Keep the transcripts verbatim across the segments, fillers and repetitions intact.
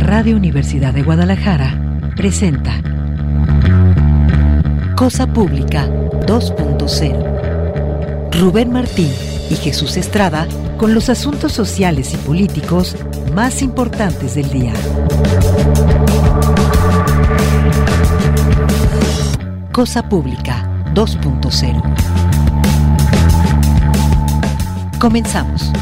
Radio Universidad de Guadalajara presenta Cosa Pública dos punto cero. Rubén Martín y Jesús Estrada con los asuntos sociales y políticos más importantes del día. Cosa Pública dos punto cero. Comenzamos.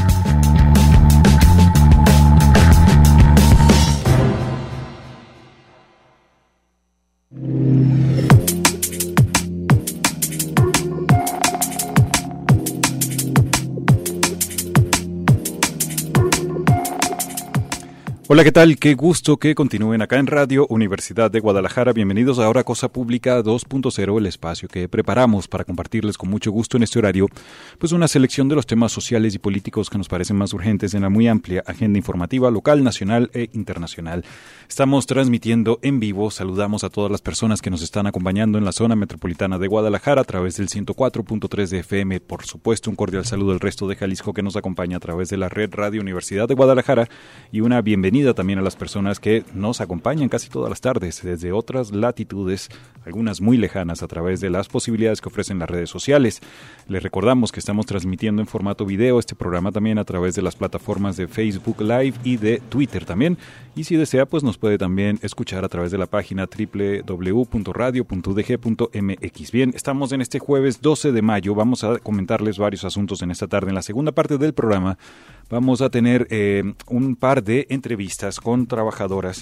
Hola, ¿qué tal? Qué gusto que continúen acá en Radio Universidad de Guadalajara. Bienvenidos a ahora Cosa Pública dos punto cero, el espacio que preparamos para compartirles con mucho gusto en este horario, pues una selección de los temas sociales y políticos que nos parecen más urgentes en la muy amplia agenda informativa local, nacional e internacional. Estamos transmitiendo en vivo. Saludamos a todas las personas que nos están acompañando en la zona metropolitana de Guadalajara a través del ciento cuatro punto tres de F M. Por supuesto, un cordial saludo al resto de Jalisco que nos acompaña a través de la red Radio Universidad de Guadalajara y una bienvenida también a las personas que nos acompañan casi todas las tardes desde otras latitudes, algunas muy lejanas, a través de las posibilidades que ofrecen las redes sociales. Les recordamos que estamos transmitiendo en formato video este programa también a través de las plataformas de Facebook Live y de Twitter también. Y si desea, pues nos puede también escuchar a través de la página doble u doble u doble u punto radio punto u d g punto m x. Bien, estamos en este jueves doce de mayo. Vamos a comentarles varios asuntos en esta tarde. En la segunda parte del programa vamos a tener eh, un par de entrevistas con trabajadoras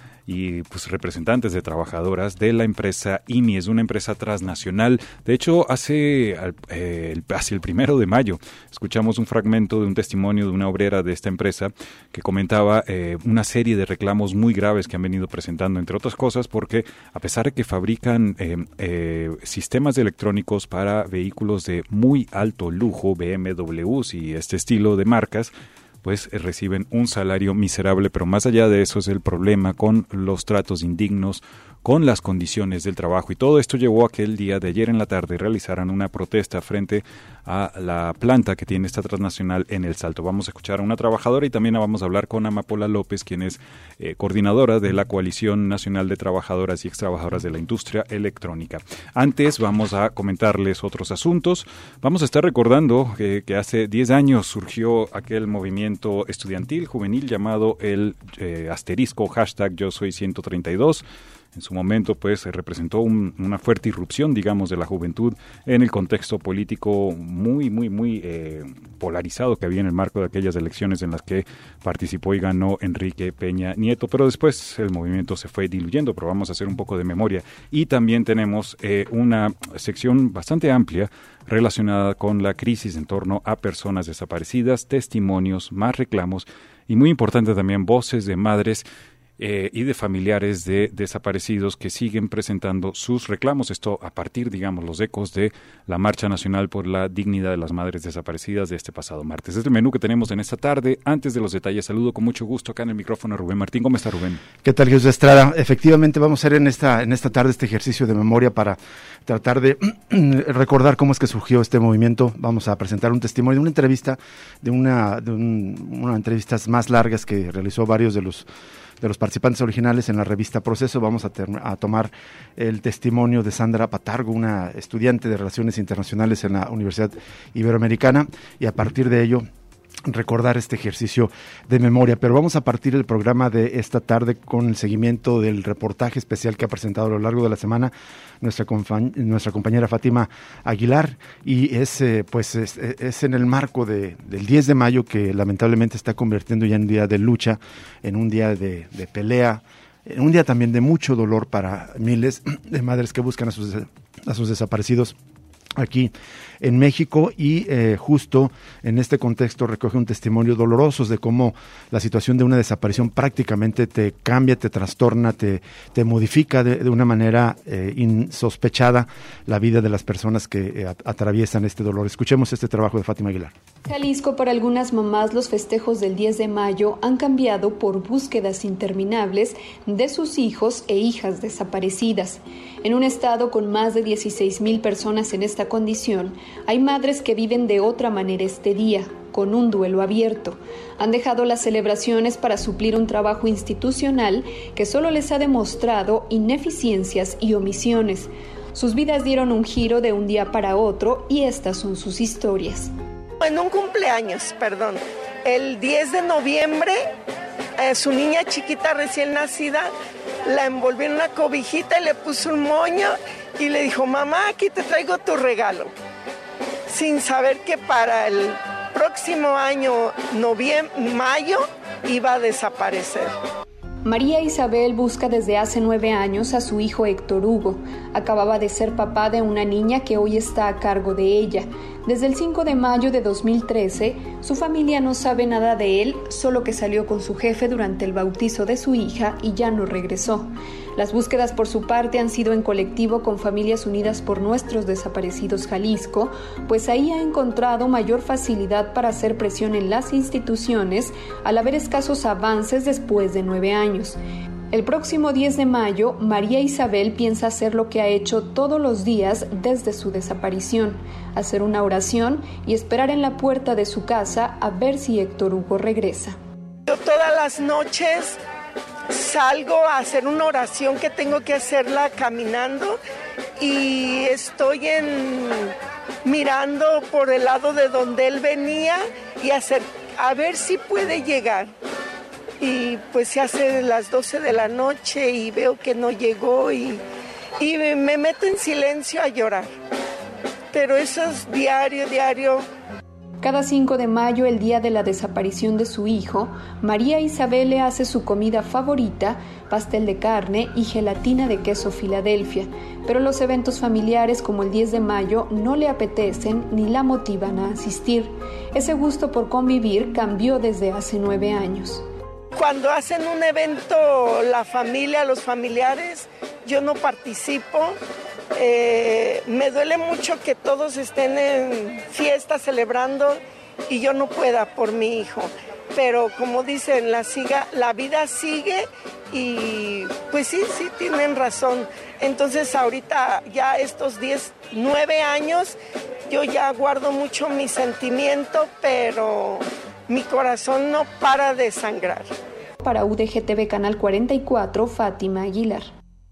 y pues representantes de trabajadoras de la empresa I M I. Es una empresa transnacional. De hecho, hace, eh, el, hace el primero de mayo escuchamos un fragmento de un testimonio de una obrera de esta empresa que comentaba eh, una serie de reclamos muy graves que han venido presentando, entre otras cosas, porque a pesar de que fabrican eh, eh, sistemas electrónicos para vehículos de muy alto lujo, B M Ws y este estilo de marcas, pues eh, reciben un salario miserable, pero más allá de eso es el problema con los tratos indignos, con las condiciones del trabajo, y todo esto llevó a que el día de ayer en la tarde realizaran una protesta frente a la planta que tiene esta transnacional en El Salto. Vamos a escuchar a una trabajadora y también vamos a hablar con Amapola López, quien es eh, coordinadora de la Coalición Nacional de Trabajadoras y Extrabajadoras de la Industria Electrónica. Antes vamos a comentarles otros asuntos. Vamos a estar recordando que, que hace diez años surgió aquel movimiento estudiantil juvenil llamado el eh, asterisco hashtag Yo Soy ciento treinta y dos. En su momento, pues, representó un, una fuerte irrupción, digamos, de la juventud en el contexto político muy, muy, muy eh, polarizado que había en el marco de aquellas elecciones en las que participó y ganó Enrique Peña Nieto. Pero después el movimiento se fue diluyendo, pero vamos a hacer un poco de memoria. Y también tenemos eh, una sección bastante amplia relacionada con la crisis en torno a personas desaparecidas, testimonios, más reclamos y, muy importante también, voces de madres Eh, y de familiares de desaparecidos que siguen presentando sus reclamos. Esto a partir, digamos, los ecos de la Marcha Nacional por la Dignidad de las Madres Desaparecidas de este pasado martes. Es el menú que tenemos en esta tarde. Antes de los detalles, saludo con mucho gusto acá en el micrófono a Rubén Martín. ¿Cómo está, Rubén? ¿Qué tal, Jesús Estrada? Efectivamente, vamos a hacer en esta, en esta tarde este ejercicio de memoria para tratar de recordar cómo es que surgió este movimiento. Vamos a presentar un testimonio, una entrevista, de una, de un, una entrevistas más largas que realizó varios de los de los participantes originales en la revista Proceso. Vamos a, ter- a tomar el testimonio de Sandra Patargo, una estudiante de Relaciones Internacionales en la Universidad Iberoamericana, y a partir de ello recordar este ejercicio de memoria. Pero vamos a partir el programa de esta tarde con el seguimiento del reportaje especial que ha presentado a lo largo de la semana nuestra, compa- nuestra compañera Fátima Aguilar, y es, eh, pues es, es en el marco de, del diez de mayo, que lamentablemente está convirtiendo ya en un día de lucha, en un día de, de pelea, en un día también de mucho dolor para miles de madres que buscan a sus, a sus desaparecidos aquí en México, y eh, justo en este contexto recoge un testimonio doloroso de cómo la situación de una desaparición prácticamente te cambia, te trastorna, te, te modifica de, de una manera eh, insospechada la vida de las personas que eh, atraviesan este dolor. Escuchemos este trabajo de Fátima Aguilar. Jalisco, para algunas mamás, los festejos del diez de mayo han cambiado por búsquedas interminables de sus hijos e hijas desaparecidas. En un estado con más de dieciséis mil personas en esta condición, hay madres que viven de otra manera este día, con un duelo abierto. Han dejado las celebraciones para suplir un trabajo institucional que solo les ha demostrado ineficiencias y omisiones. Sus vidas dieron un giro de un día para otro y estas son sus historias. En un cumpleaños, perdón, el diez de noviembre, eh, su niña chiquita recién nacida la envolvió en una cobijita y le puso un moño y le dijo: mamá, aquí te traigo tu regalo, sin saber que para el próximo año, noviembre, mayo, iba a desaparecer. María Isabel busca desde hace nueve años a su hijo Héctor Hugo. Acababa de ser papá de una niña que hoy está a cargo de ella. Desde el cinco de mayo de dos mil trece, su familia no sabe nada de él, solo que salió con su jefe durante el bautizo de su hija y ya no regresó. Las búsquedas por su parte han sido en colectivo con Familias Unidas por Nuestros Desaparecidos Jalisco, pues ahí ha encontrado mayor facilidad para hacer presión en las instituciones al haber escasos avances después de nueve años. El próximo diez de mayo, María Isabel piensa hacer lo que ha hecho todos los días desde su desaparición, hacer una oración y esperar en la puerta de su casa a ver si Héctor Hugo regresa. Yo todas las noches salgo a hacer una oración que tengo que hacerla caminando y estoy en, mirando por el lado de donde él venía y hacer, a ver si puede llegar. Y pues se hace las doce de la noche y veo que no llegó y, y me meto en silencio a llorar. Pero eso es diario, diario. Cada cinco de mayo, el día de la desaparición de su hijo, María Isabel le hace su comida favorita, pastel de carne y gelatina de queso Filadelfia. Pero los eventos familiares como el diez de mayo no le apetecen ni la motivan a asistir. Ese gusto por convivir cambió desde hace nueve años. Cuando hacen un evento, la familia, los familiares, yo no participo. Eh, me duele mucho que todos estén en fiesta celebrando y yo no pueda por mi hijo. Pero como dicen, la, siga, la vida sigue y pues sí, sí tienen razón. Entonces ahorita ya estos diez, nueve años, yo ya guardo mucho mi sentimiento, pero mi corazón no para de sangrar. Para U D G T V Canal cuarenta y cuatro, Fátima Aguilar.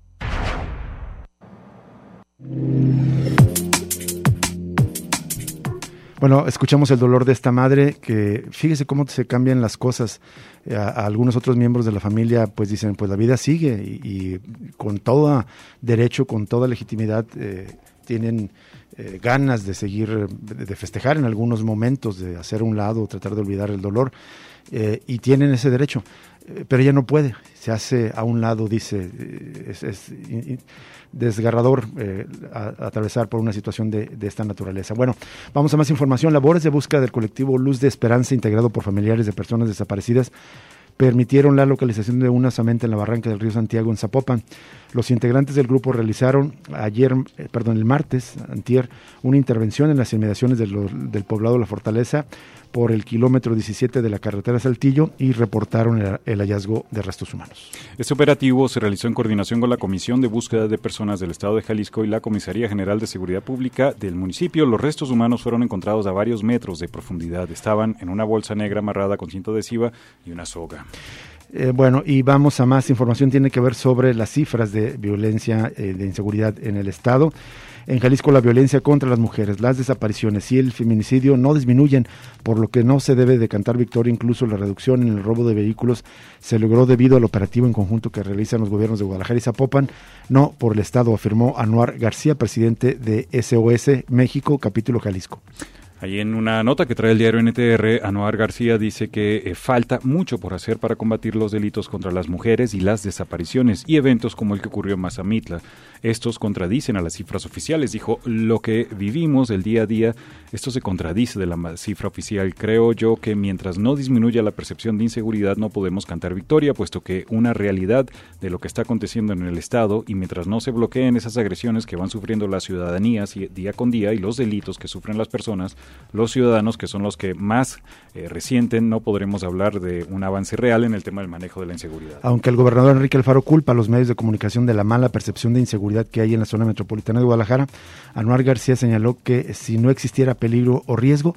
Bueno, escuchamos el dolor de esta madre, que fíjese cómo se cambian las cosas. A, a algunos otros miembros de la familia pues dicen, pues la vida sigue y, y con todo derecho, con toda legitimidad eh, tienen eh, ganas de seguir, de, de festejar en algunos momentos, de hacer a un lado, tratar de olvidar el dolor eh, y tienen ese derecho, eh, pero ella no puede, se hace a un lado, dice, eh, es, es in, in, desgarrador eh, a, a atravesar por una situación de, de esta naturaleza. Bueno, vamos a más información. Labores de búsqueda del colectivo Luz de Esperanza, integrado por familiares de personas desaparecidas, permitieron la localización de una osamenta en la barranca del río Santiago, en Zapopan. Los integrantes del grupo realizaron ayer, eh, perdón, el martes, antier, una intervención en las inmediaciones de lo, del poblado La Fortaleza por el kilómetro diecisiete de la carretera Saltillo y reportaron el, el hallazgo de restos humanos. Este operativo se realizó en coordinación con la Comisión de Búsqueda de Personas del Estado de Jalisco y la Comisaría General de Seguridad Pública del municipio. Los restos humanos fueron encontrados a varios metros de profundidad. Estaban en una bolsa negra amarrada con cinta adhesiva y una soga. Eh, bueno, y vamos a más información, tiene que ver sobre las cifras de violencia, eh, de inseguridad en el Estado. En Jalisco la violencia contra las mujeres, las desapariciones y el feminicidio no disminuyen, por lo que no se debe de cantar victoria. Incluso la reducción en el robo de vehículos se logró debido al operativo en conjunto que realizan los gobiernos de Guadalajara y Zapopan, no por el Estado, afirmó Anuar García, presidente de S O S México, capítulo Jalisco. Ahí en una nota que trae el diario N T R, Anuar García dice que eh, falta mucho por hacer para combatir los delitos contra las mujeres y las desapariciones y eventos como el que ocurrió en Mazamitla. Estos contradicen a las cifras oficiales. Dijo, lo que vivimos el día a día, esto se contradice de la cifra oficial. Creo yo que mientras no disminuya la percepción de inseguridad no podemos cantar victoria, puesto que una realidad de lo que está aconteciendo en el Estado y mientras no se bloqueen esas agresiones que van sufriendo las ciudadanías día con día y los delitos que sufren las personas, los ciudadanos, que son los que más eh, resienten, no podremos hablar de un avance real en el tema del manejo de la inseguridad. Aunque el gobernador Enrique Alfaro culpa a los medios de comunicación de la mala percepción de inseguridad que hay en la zona metropolitana de Guadalajara, Anuar García señaló que si no existiera peligro o riesgo,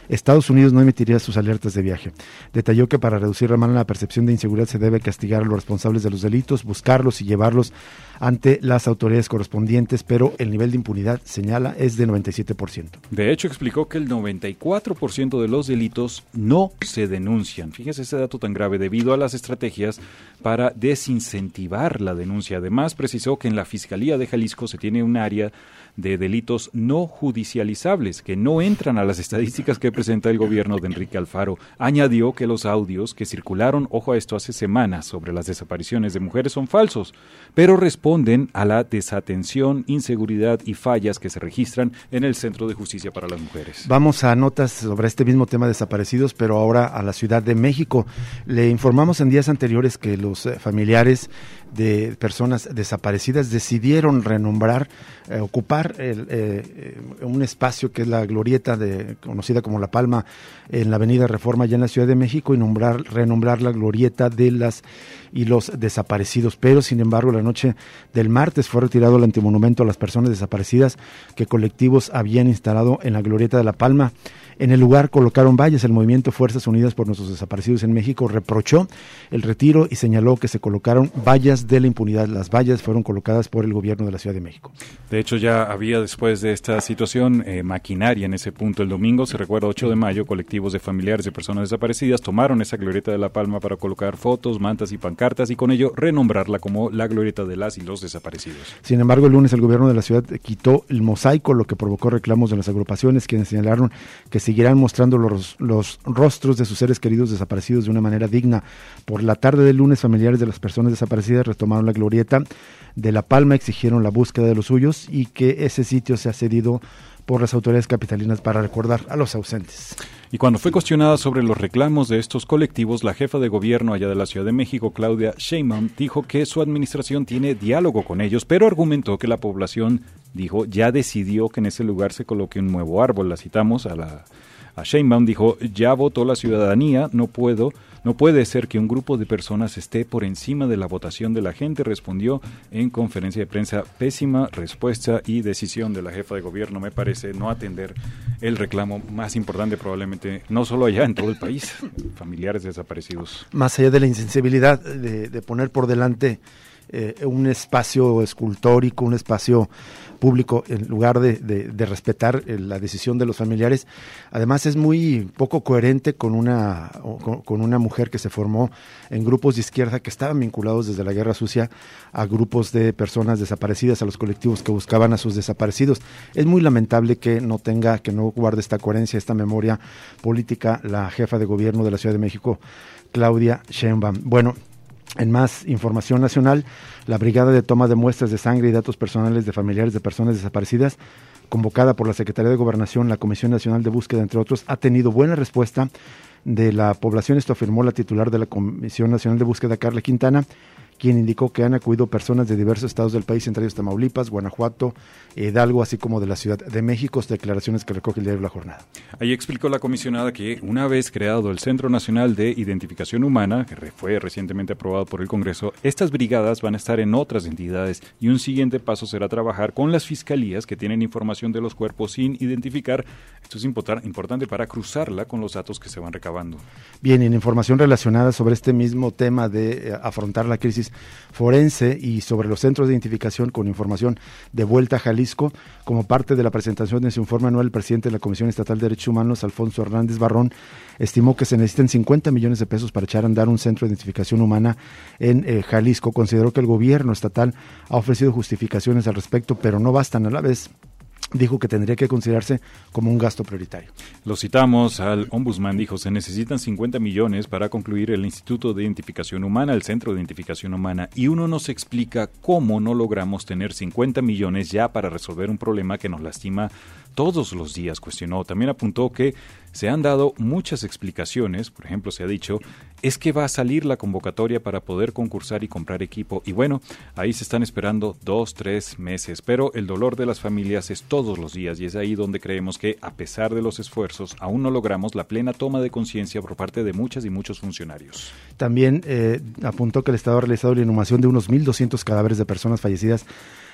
Estados Unidos no emitiría sus alertas de viaje. Detalló que para reducir la mala percepción de inseguridad se debe castigar a los responsables de los delitos, buscarlos y llevarlos ante las autoridades correspondientes, pero el nivel de impunidad, señala, es de noventa y siete por ciento. De hecho, explicó que el noventa y cuatro por ciento de los delitos no se denuncian. Fíjese ese dato tan grave debido a las estrategias para desincentivar la denuncia. Además, precisó que en la Fiscalía de Jalisco se tiene un área de delitos no judicializables que no entran a las estadísticas que presenta el gobierno de Enrique Alfaro. Añadió que los audios que circularon, ojo a esto, hace semanas sobre las desapariciones de mujeres son falsos, pero responden a la desatención, inseguridad y fallas que se registran en el Centro de Justicia para las Mujeres. Vamos a notas sobre este mismo tema de desaparecidos, pero ahora a la Ciudad de México. Le informamos en días anteriores que los eh, familiares de personas desaparecidas decidieron renombrar, eh, ocupar el, eh, un espacio que es la glorieta de, conocida como La Palma en la avenida Reforma allá en la Ciudad de México y nombrar, renombrar la glorieta de las y los desaparecidos, pero sin embargo la noche del martes fue retirado el antimonumento a las personas desaparecidas que colectivos habían instalado en la glorieta de La Palma. En el lugar colocaron vallas. El movimiento Fuerzas Unidas por Nuestros Desaparecidos en México reprochó el retiro y señaló que se colocaron vallas de la impunidad. Las vallas fueron colocadas por el gobierno de la Ciudad de México. De hecho, ya había después de esta situación eh, maquinaria en ese punto. El domingo, se recuerda, ocho de mayo, colectivos de familiares de personas desaparecidas tomaron esa glorieta de La Palma para colocar fotos, mantas y pancartas y con ello renombrarla como la glorieta de las y los desaparecidos. Sin embargo, el lunes el gobierno de la ciudad quitó el mosaico, lo que provocó reclamos de las agrupaciones, quienes señalaron que seguirán mostrando los, los rostros de sus seres queridos desaparecidos de una manera digna. Por la tarde del lunes, familiares de las personas desaparecidas retomaron la glorieta de La Palma, exigieron la búsqueda de los suyos y que ese sitio sea cedido por las autoridades capitalinas para recordar a los ausentes. Y cuando fue cuestionada sobre los reclamos de estos colectivos, la jefa de gobierno allá de la Ciudad de México, Claudia Sheinbaum, dijo que su administración tiene diálogo con ellos, pero argumentó que la población, dijo, ya decidió que en ese lugar se coloque un nuevo árbol. La citamos a la a Sheinbaum, dijo, ya votó la ciudadanía, no puedo, no puede ser que un grupo de personas esté por encima de la votación de la gente, respondió en conferencia de prensa. Pésima respuesta y decisión de la jefa de gobierno, me parece, no atender el reclamo más importante probablemente, no solo allá en todo el país, familiares desaparecidos. Más allá de la insensibilidad de, de poner por delante eh, un espacio escultórico, un espacio público, en lugar de, de, de respetar la decisión de los familiares. Además es muy poco coherente con una, con, con una mujer que se formó en grupos de izquierda que estaban vinculados desde la Guerra Sucia a grupos de personas desaparecidas, a los colectivos que buscaban a sus desaparecidos. Es muy lamentable que no tenga, que no guarde esta coherencia, esta memoria política, la jefa de gobierno de la Ciudad de México, Claudia Sheinbaum. Bueno, en más información nacional, la Brigada de Toma de Muestras de Sangre y Datos Personales de Familiares de Personas Desaparecidas, convocada por la Secretaría de Gobernación, la Comisión Nacional de Búsqueda, entre otros, ha tenido buena respuesta de la población. Esto afirmó la titular de la Comisión Nacional de Búsqueda, Carla Quintana, quien indicó que han acudido personas de diversos estados del país, entre ellos Tamaulipas, Guanajuato, Hidalgo, así como de la Ciudad de México, declaraciones que recoge el diario La Jornada. Ahí explicó la comisionada que una vez creado el Centro Nacional de Identificación Humana, que fue recientemente aprobado por el Congreso, estas brigadas van a estar en otras entidades y un siguiente paso será trabajar con las fiscalías que tienen información de los cuerpos sin identificar. Esto es importante para cruzarla con los datos que se van recabando. Bien, en información relacionada sobre este mismo tema de eh, afrontar la crisis forense y sobre los centros de identificación con información de vuelta a Jalisco, como parte de la presentación de su informe anual, el presidente de la Comisión Estatal de Derechos Humanos, Alfonso Hernández Barrón, estimó que se necesitan cincuenta millones de pesos para echar a andar un centro de identificación humana en eh, Jalisco. Consideró que el gobierno estatal ha ofrecido justificaciones al respecto, pero no bastan. A la vez dijo que tendría que considerarse como un gasto prioritario. Lo citamos al ombudsman, dijo, se necesitan cincuenta millones para concluir el Instituto de Identificación Humana, el Centro de Identificación Humana, y uno nos explica cómo no logramos tener cincuenta millones ya para resolver un problema que nos lastima todos los días, cuestionó. También apuntó que se han dado muchas explicaciones, por ejemplo, se ha dicho, es que va a salir la convocatoria para poder concursar y comprar equipo, y bueno, ahí se están esperando dos, tres meses, pero el dolor de las familias es todos los días, y es ahí donde creemos que, a pesar de los esfuerzos, aún no logramos la plena toma de conciencia por parte de muchas y muchos funcionarios. También eh, apuntó que el Estado ha realizado la inhumación de unos mil doscientos cadáveres de personas fallecidas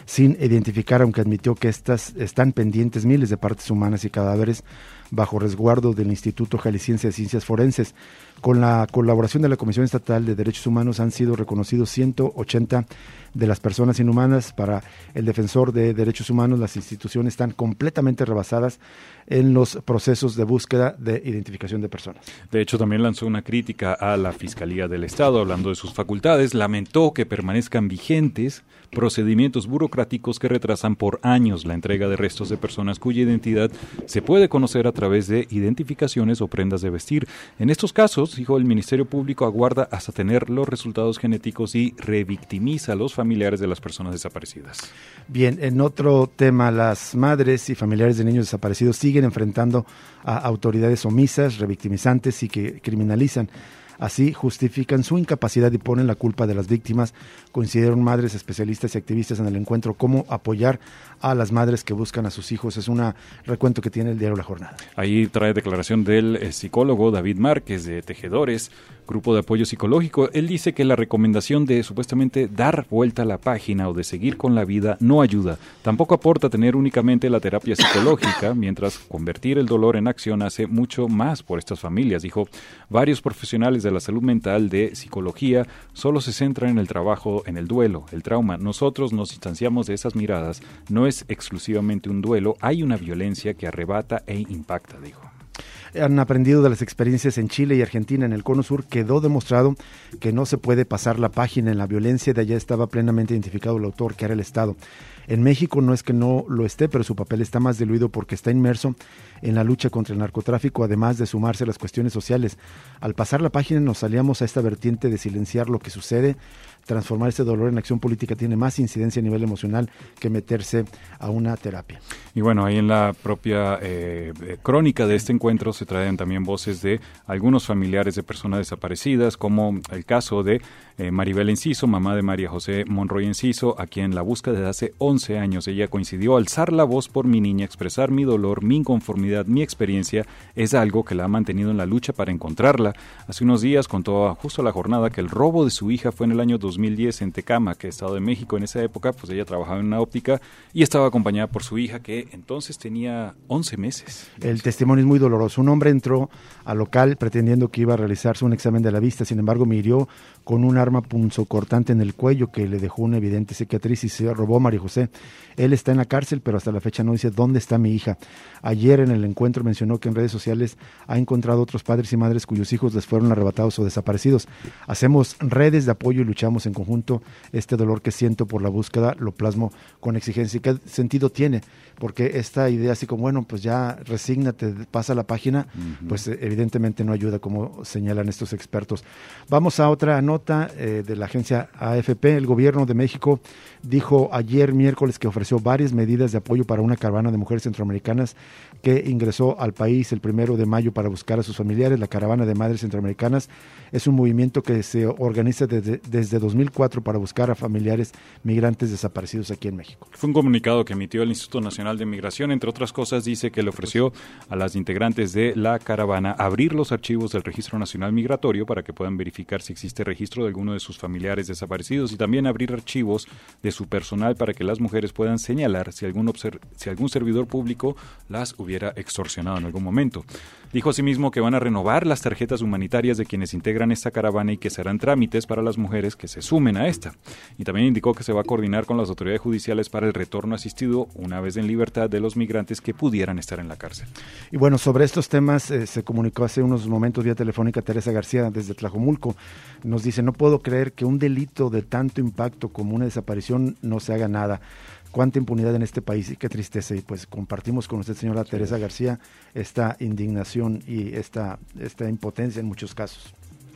sin identificar, aunque admitió que estas están pendientes miles de partes humanas y cadáveres bajo resguardo del Instituto Jalisciense de Ciencias Forenses. Con la colaboración de la Comisión Estatal de Derechos Humanos han sido reconocidos ciento ochenta de las personas inhumanas. Para el defensor de derechos humanos, las instituciones están completamente rebasadas en los procesos de búsqueda de identificación de personas. De hecho, también lanzó una crítica a la Fiscalía del Estado, hablando de sus facultades. Lamentó que permanezcan vigentes procedimientos burocráticos que retrasan por años la entrega de restos de personas cuya identidad se puede conocer a través de identificaciones o prendas de vestir. En estos casos, dijo, el Ministerio Público aguarda hasta tener los resultados genéticos y revictimiza a los familiares de las personas desaparecidas. Bien, en otro tema, las madres y familiares de niños desaparecidos siguen enfrentando a autoridades omisas, revictimizantes y que criminalizan. Así justifican su incapacidad y ponen la culpa de las víctimas. Coincidieron madres, especialistas y activistas en el encuentro cómo apoyar a las madres que buscan a sus hijos. Es un recuento que tiene el diario La Jornada. Ahí trae declaración del eh, psicólogo David Márquez de Tejedores, Grupo de Apoyo Psicológico. Él dice que la recomendación de supuestamente dar vuelta a la página o de seguir con la vida no ayuda. Tampoco aporta tener únicamente la terapia psicológica, mientras convertir el dolor en acción hace mucho más por estas familias. Dijo, varios profesionales de la salud mental de psicología solo se centran en el trabajo, en el duelo, el trauma. Nosotros nos distanciamos de esas miradas. No es exclusivamente un duelo, hay una violencia que arrebata e impacta, dijo. Han aprendido de las experiencias en Chile y Argentina. En el Cono Sur quedó demostrado que no se puede pasar la página en la violencia. De allá estaba plenamente identificado el autor, que era el Estado. En México no es que no lo esté, pero su papel está más diluido porque está inmerso en la lucha contra el narcotráfico, además de sumarse a las cuestiones sociales. Al pasar la página nos salíamos a esta vertiente de silenciar lo que sucede. Transformar ese dolor en acción política tiene más incidencia a nivel emocional que meterse a una terapia. Y bueno, ahí en la propia eh, crónica de este encuentro se traen también voces de algunos familiares de personas desaparecidas, como el caso de eh, Maribel Enciso, mamá de María José Monroy Enciso, a quien la busca desde hace once años. Ella coincidió: alzar la voz por mi niña, expresar mi dolor, mi inconformidad, mi experiencia, es algo que la ha mantenido en la lucha para encontrarla. Hace unos días contó justo a La Jornada que el robo de su hija fue en el año dos mil diez en Tecámac, Estado de México. En esa época, pues ella trabajaba en una óptica y estaba acompañada por su hija, que entonces tenía once meses. El testimonio es muy doloroso. Un hombre entró al local pretendiendo que iba a realizarse un examen de la vista, sin embargo me hirió con un arma punzocortante en el cuello que le dejó una evidente cicatriz y se robó a María José. Él está en la cárcel, pero hasta la fecha no dice dónde está mi hija. Ayer en el encuentro mencionó que en redes sociales ha encontrado otros padres y madres cuyos hijos les fueron arrebatados o desaparecidos. Hacemos redes de apoyo y luchamos en conjunto. Este dolor que siento por la búsqueda lo plasmo con exigencia. ¿Y qué sentido tiene? Porque esta idea así como, bueno, pues ya resígnate, pasa la página, uh-huh. pues evidentemente no ayuda, como señalan estos expertos. Vamos a otra nota eh, de la agencia A F P. El gobierno de México dijo ayer miércoles que ofreció varias medidas de apoyo para una caravana de mujeres centroamericanas que ingresó al país el primero de mayo para buscar a sus familiares. La Caravana de Madres Centroamericanas es un movimiento que se organiza desde, desde dos mil cuatro para buscar a familiares migrantes desaparecidos aquí en México. Fue un comunicado que emitió el Instituto Nacional de Migración. Entre otras cosas, dice que le ofreció a las integrantes de la caravana abrir los archivos del Registro Nacional Migratorio para que puedan verificar si existe registro de alguno de sus familiares desaparecidos, y también abrir archivos de su personal para que las mujeres puedan señalar si algún, obser- si algún servidor público las hubiera extorsionado en algún momento. Dijo asimismo que van a renovar las tarjetas humanitarias de quienes integran esta caravana y que serán trámites para las mujeres que se sumen a esta. Y también indicó que se va a coordinar con las autoridades judiciales para el retorno asistido una vez en libertad de los migrantes que pudieran estar en la cárcel. Y bueno, sobre estos temas eh, se comunicó hace unos momentos vía telefónica Teresa García desde Tlajomulco. Nos dice: no puedo creer que un delito de tanto impacto como una desaparición no se haga nada. Cuánta impunidad en este país y qué tristeza. Y pues compartimos con usted, señora Teresa García, esta indignación y esta, esta impotencia en muchos casos.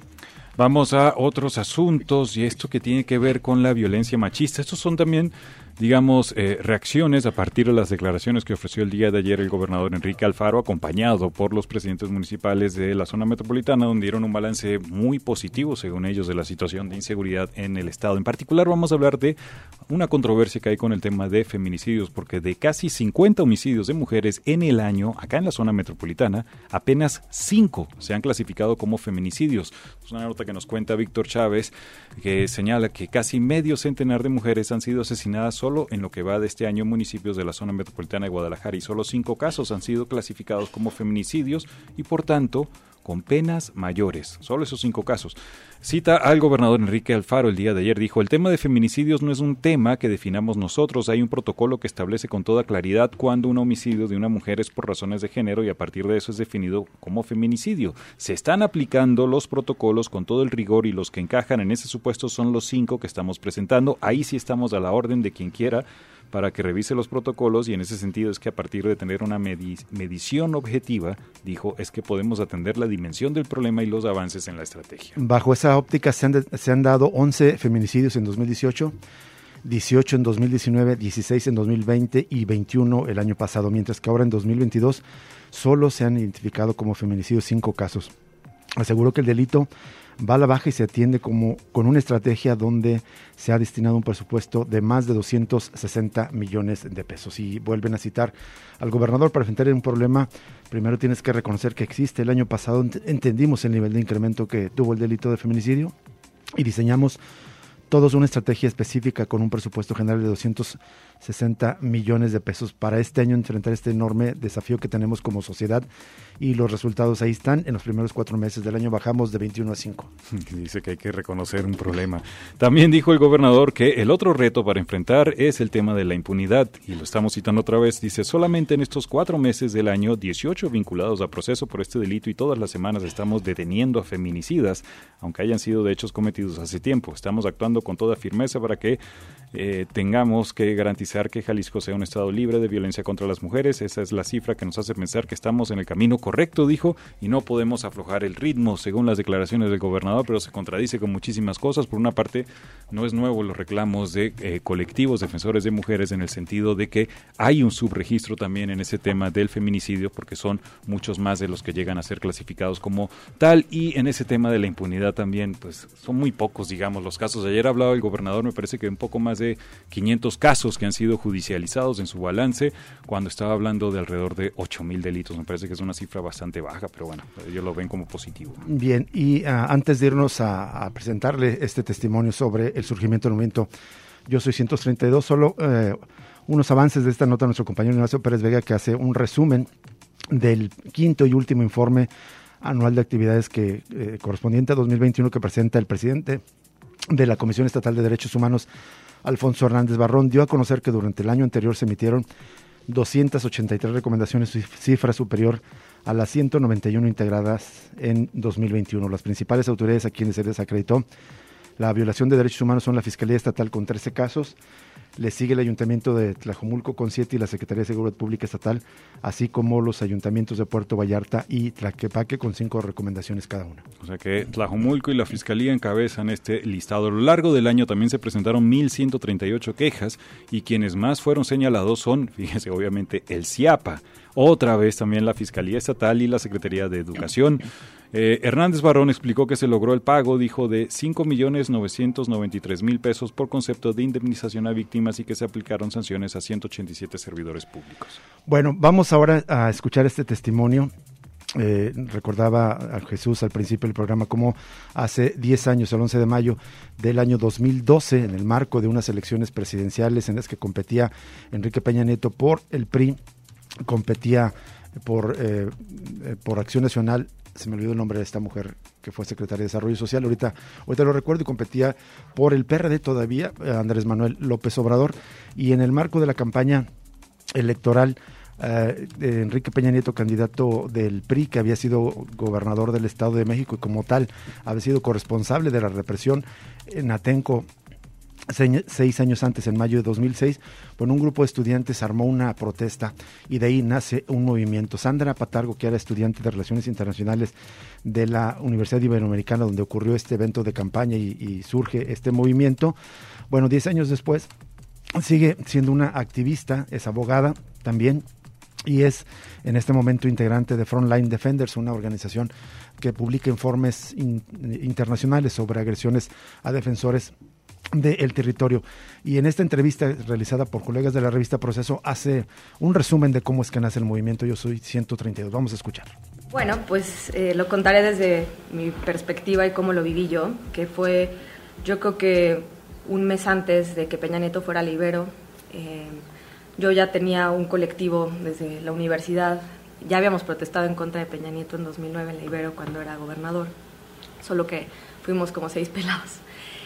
Vamos a otros asuntos, y esto que tiene que ver con la violencia machista. Estos son también, digamos, eh, reacciones a partir de las declaraciones que ofreció el día de ayer el gobernador Enrique Alfaro, acompañado por los presidentes municipales de la zona metropolitana, donde dieron un balance muy positivo, según ellos, de la situación de inseguridad en el estado. En particular, vamos a hablar de una controversia que hay con el tema de feminicidios, porque de casi cincuenta homicidios de mujeres en el año, acá en la zona metropolitana, apenas cinco se han clasificado como feminicidios. Es una nota que nos cuenta Víctor Chávez, que señala que casi medio centenar de mujeres han sido asesinadas solo en lo que va de este año municipios de la zona metropolitana de Guadalajara y solo cinco casos han sido clasificados como feminicidios y por tanto con penas mayores, solo esos cinco casos. Cita al gobernador Enrique Alfaro el día de ayer, dijo, el tema de feminicidios no es un tema que definamos nosotros, hay un protocolo que establece con toda claridad cuando un homicidio de una mujer es por razones de género y a partir de eso es definido como feminicidio. Se están aplicando los protocolos con todo el rigor y los que encajan en ese supuesto son los cinco que estamos presentando, ahí sí estamos a la orden de quien quiera para que revise los protocolos y en ese sentido es que a partir de tener una medi- medición objetiva, dijo, es que podemos atender la dimensión del problema y los avances en la estrategia. Bajo esa óptica se han, de, se han dado once feminicidios en dos mil dieciocho, dieciocho en dos mil diecinueve, dieciséis en dos mil veinte y veintiuno el año pasado, mientras que ahora en dos mil veintidós solo se han identificado como feminicidios cinco casos. Aseguró que el delito va a la baja y se atiende como con una estrategia donde se ha destinado un presupuesto de más de doscientos sesenta millones de pesos. Y vuelven a citar al gobernador para enfrentar un problema, primero tienes que reconocer que existe. El año pasado ent- entendimos el nivel de incremento que tuvo el delito de feminicidio y diseñamos todos una estrategia específica con un presupuesto general de doscientos sesenta millones de pesos para este año enfrentar este enorme desafío que tenemos como sociedad y los resultados ahí están. En los primeros cuatro meses del año bajamos de veintiuno a cinco. Dice que hay que reconocer un problema. También dijo el gobernador que el otro reto para enfrentar es el tema de la impunidad y lo estamos citando otra vez. Dice, solamente en estos cuatro meses del año, dieciocho vinculados a proceso por este delito y todas las semanas estamos deteniendo a feminicidas, aunque hayan sido de hechos cometidos hace tiempo. Estamos actuando con toda firmeza para que eh, tengamos que garantizar que Jalisco sea un estado libre de violencia contra las mujeres. Esa es la cifra que nos hace pensar que estamos en el camino correcto, dijo, y no podemos aflojar el ritmo, según las declaraciones del gobernador, pero se contradice con muchísimas cosas. Por una parte, no es nuevo los reclamos de eh, colectivos defensores de mujeres en el sentido de que hay un subregistro también en ese tema del feminicidio, porque son muchos más de los que llegan a ser clasificados como tal, y en ese tema de la impunidad también, pues son muy pocos, digamos, los casos. Ayer hablaba el gobernador, me parece que un poco más de quinientos casos que han sido judicializados en su balance, cuando estaba hablando de alrededor de ocho mil delitos. Me parece que es una cifra bastante baja, pero bueno, ellos lo ven como positivo. Bien, y uh, antes de irnos a, a presentarle este testimonio sobre el surgimiento del movimiento Yo Soy ciento treinta y dos, solo eh, unos avances de esta nota de nuestro compañero Ignacio Pérez Vega, que hace un resumen del quinto y último informe anual de actividades que eh, correspondiente a dos mil veintiuno que presenta el presidente de la Comisión Estatal de Derechos Humanos, Alfonso Hernández Barrón. Dio a conocer que durante el año anterior se emitieron doscientas ochenta y tres recomendaciones, cifra superior a las ciento noventa y uno integradas en dos mil veintiuno. Las principales autoridades a quienes se les acreditó la violación de derechos humanos son la Fiscalía Estatal con trece casos, le sigue el Ayuntamiento de Tlajomulco con siete y la Secretaría de Seguridad Pública Estatal, así como los ayuntamientos de Puerto Vallarta y Tlaquepaque con cinco recomendaciones cada una. O sea que Tlajomulco y la Fiscalía encabezan este listado. A lo largo del año también se presentaron mil ciento treinta y ocho quejas y quienes más fueron señalados son, fíjense, obviamente el CIAPA, otra vez también la Fiscalía Estatal y la Secretaría de Educación. Eh, Hernández Barrón explicó que se logró el pago, dijo, de cinco millones novecientos noventa y tres mil pesos por concepto de indemnización a víctimas y que se aplicaron sanciones a ciento ochenta y siete servidores públicos. Bueno, vamos ahora a escuchar este testimonio. Eh, recordaba a Jesús al principio del programa cómo hace diez años, el once de mayo del año dos mil doce, en el marco de unas elecciones presidenciales en las que competía Enrique Peña Nieto por el P R I, competía por, eh, por Acción Nacional, se me olvidó el nombre de esta mujer que fue secretaria de Desarrollo Social, ahorita, ahorita lo recuerdo, y competía por el P R D todavía, Andrés Manuel López Obrador, y en el marco de la campaña electoral, eh, de Enrique Peña Nieto, candidato del P R I, que había sido gobernador del Estado de México y como tal había sido corresponsable de la represión en Atenco, seis años antes, en mayo de dos mil seis, bueno, un grupo de estudiantes armó una protesta y de ahí nace un movimiento. Sandra Patargo, que era estudiante de Relaciones Internacionales de la Universidad Iberoamericana, donde ocurrió este evento de campaña y, y surge este movimiento, bueno, diez años después, sigue siendo una activista, es abogada también, y es en este momento integrante de Frontline Defenders, una organización que publica informes in, internacionales sobre agresiones a defensores del territorio. Y en esta entrevista realizada por colegas de la revista Proceso hace un resumen de cómo es que nace el movimiento Yo Soy ciento treinta y dos. Vamos a escuchar. Bueno, pues eh, lo contaré desde mi perspectiva y cómo lo viví yo, que fue, yo creo que un mes antes de que Peña Nieto fuera libero, Eh, yo ya tenía un colectivo desde la universidad, ya habíamos protestado en contra de Peña Nieto en dos mil nueve en la Ibero cuando era gobernador, solo que fuimos como seis pelados.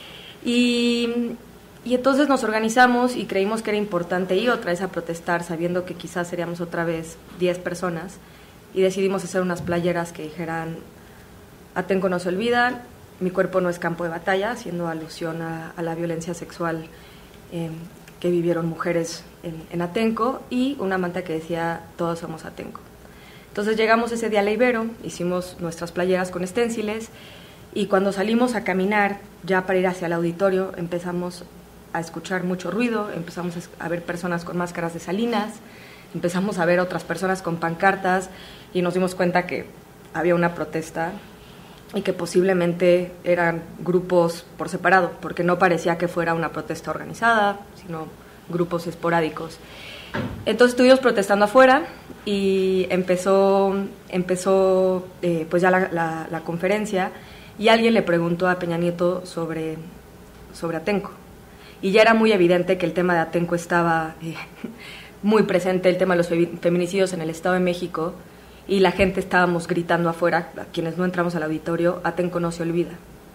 Y, y entonces nos organizamos y creímos que era importante ir otra vez a protestar, sabiendo que quizás seríamos otra vez diez personas, y decidimos hacer unas playeras que dijeran: Atenco no se olvida, mi cuerpo no es campo de batalla, haciendo alusión a, a la violencia sexual eh, que vivieron mujeres en, en Atenco, y una manta que decía: todos somos Atenco. Entonces llegamos ese día a la Ibero, hicimos nuestras playeras con esténciles, y cuando salimos a caminar ya para ir hacia el auditorio empezamos a escuchar mucho ruido, empezamos a ver personas con máscaras de Salinas, empezamos a ver otras personas con pancartas, y nos dimos cuenta que había una protesta y que posiblemente eran grupos por separado, porque no parecía que fuera una protesta organizada, sino grupos esporádicos. Entonces estuvimos protestando afuera y empezó, empezó eh, pues ya la, la, la conferencia, y alguien le preguntó a Peña Nieto sobre, sobre Atenco. Y ya era muy evidente que el tema de Atenco estaba eh, muy presente, el tema de los feminicidios en el Estado de México, y la gente estábamos gritando afuera, quienes no entramos al auditorio: Atenco no se olvida.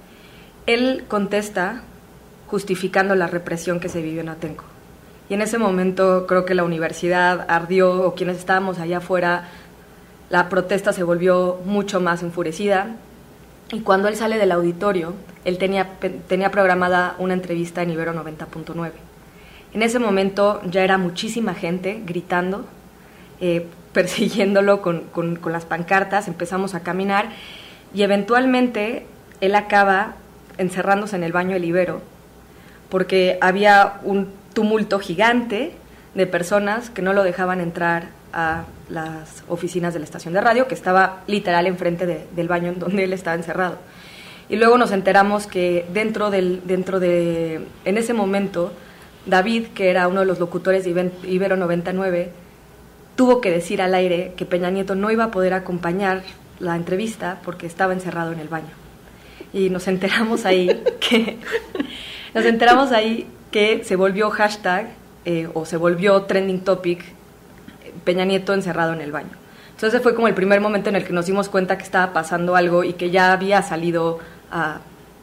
Él contesta justificando la represión que se vivió en Atenco. Y en ese momento creo que la universidad ardió, o quienes estábamos allá afuera, la protesta se volvió mucho más enfurecida. Y cuando él sale del auditorio, él tenía, tenía programada una entrevista en Ibero noventa punto nueve. En ese momento ya era muchísima gente gritando, eh, persiguiéndolo con, con, con las pancartas. Empezamos a caminar y eventualmente él acaba encerrándose en el baño del Ibero, porque había un tumulto gigante de personas que no lo dejaban entrar a las oficinas de la estación de radio, que estaba literal enfrente de, del baño en donde él estaba encerrado. Y luego nos enteramos que dentro del, dentro de, en ese momento, David, que era uno de los locutores de Ibero noventa y nueve, tuvo que decir al aire que Peña Nieto no iba a poder acompañar la entrevista porque estaba encerrado en el baño. Y nos enteramos ahí que nos enteramos ahí que se volvió hashtag eh, o se volvió trending topic Peña Nieto encerrado en el baño. Entonces fue como el primer momento en el que nos dimos cuenta que estaba pasando algo y que ya había salido a,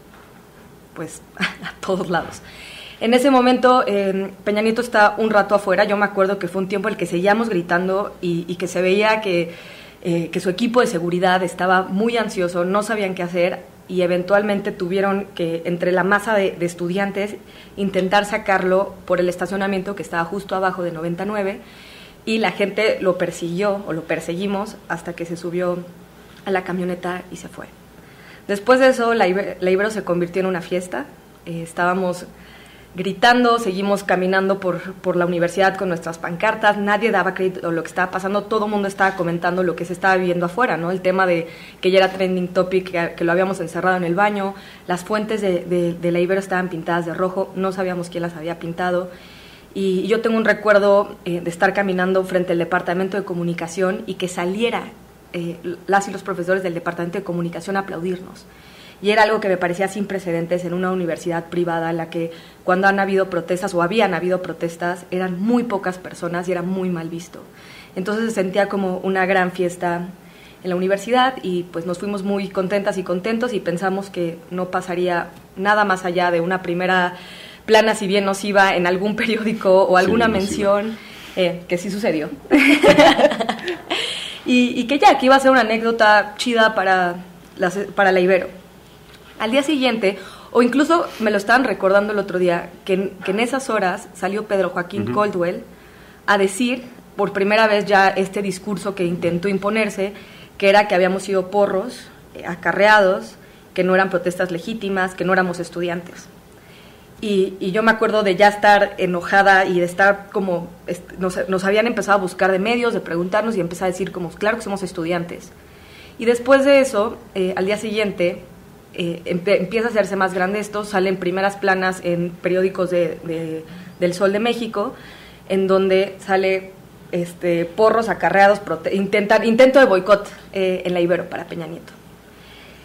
pues, a todos lados. En ese momento eh, Peña Nieto está un rato afuera. Yo me acuerdo que fue un tiempo en el que seguíamos gritando y, y que se veía que, eh, que su equipo de seguridad estaba muy ansioso, no sabían qué hacer, y eventualmente tuvieron que, entre la masa de, de estudiantes, intentar sacarlo por el estacionamiento que estaba justo abajo de noventa y nueve, y la gente lo persiguió, o lo perseguimos, hasta que se subió a la camioneta y se fue. Después de eso, la Ibero, la Ibero se convirtió en una fiesta. Eh, estábamos gritando, seguimos caminando por, por la universidad con nuestras pancartas, nadie daba crédito a lo que estaba pasando, todo el mundo estaba comentando lo que se estaba viviendo afuera, ¿no? El tema de que ya era trending topic, que, que lo habíamos encerrado en el baño, las fuentes de, de, de la Ibero estaban pintadas de rojo, no sabíamos quién las había pintado, y yo tengo un recuerdo eh, de estar caminando frente al departamento de comunicación y que saliera eh, las y los profesores del departamento de comunicación a aplaudirnos. Y era algo que me parecía sin precedentes en una universidad privada en la que cuando han habido protestas o habían habido protestas eran muy pocas personas y era muy mal visto. Entonces se sentía como una gran fiesta en la universidad y pues nos fuimos muy contentas y contentos y pensamos que no pasaría nada más allá de una primera plana, si bien nos iba en algún periódico o alguna sí, mención, eh, que sí sucedió. y, y que ya, que iba a ser una anécdota chida para la, para la Ibero. Al día siguiente, o incluso me lo estaban recordando el otro día, que, que en esas horas salió Pedro Joaquín uh-huh. Caldwell a decir por primera vez ya este discurso que intentó imponerse, que era que habíamos sido porros, eh, acarreados, que no eran protestas legítimas, que no éramos estudiantes. Y, y yo me acuerdo de ya estar enojada y de estar como, est- nos, nos habían empezado a buscar de medios, de preguntarnos y empezar a decir como, claro que somos estudiantes. Y después de eso, eh, al día siguiente, Eh, empe- empieza a hacerse más grande esto, salen primeras planas en periódicos de, de, del Sol de México, en donde sale este, porros acarreados, prote- intentan, intento de boicot eh, en la Ibero para Peña Nieto.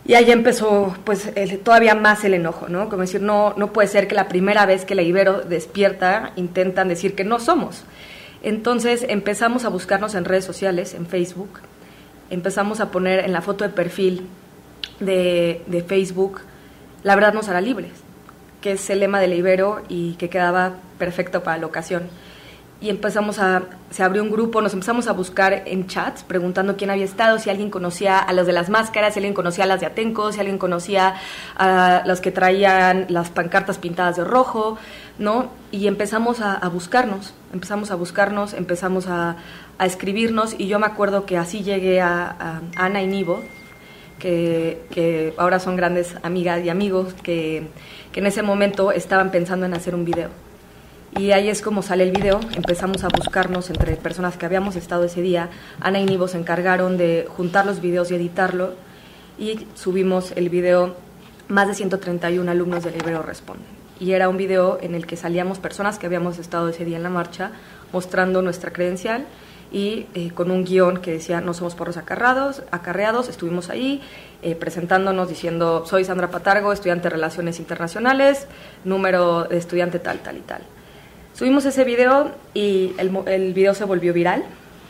Y ahí empezó pues el, todavía más el enojo, ¿no? Como decir, no, no puede ser que la primera vez que la Ibero despierta intentan decir que no somos. Entonces empezamos a buscarnos en redes sociales, en Facebook, empezamos a poner en la foto de perfil de, de Facebook, la verdad nos hará libres, que es el lema de la Ibero y que quedaba perfecto para la ocasión. Y empezamos a, se abrió un grupo, nos empezamos a buscar en chats, preguntando quién había estado, si alguien conocía a los de las máscaras, si alguien conocía a las de Atenco, si alguien conocía a los que traían las pancartas pintadas de rojo, ¿no? Y empezamos a, a buscarnos, empezamos a buscarnos, empezamos a, a escribirnos, y yo me acuerdo que así llegué a, a Ana y Nivo, que, que ahora son grandes amigas y amigos, que, que en ese momento estaban pensando en hacer un video. Y ahí es como sale el video, empezamos a buscarnos entre personas que habíamos estado ese día. Ana y Nivo se encargaron de juntar los videos y editarlo, y subimos el video, más de ciento treinta y uno alumnos del Ibero responden. Y era un video en el que salíamos personas que habíamos estado ese día en la marcha, mostrando nuestra credencial, y eh, con un guión que decía, no somos porros acarreados, acarreados, estuvimos ahí eh, presentándonos, diciendo, soy Sandra Patargo, estudiante de Relaciones Internacionales, número de estudiante tal, tal y tal. Subimos ese video y el, el video se volvió viral,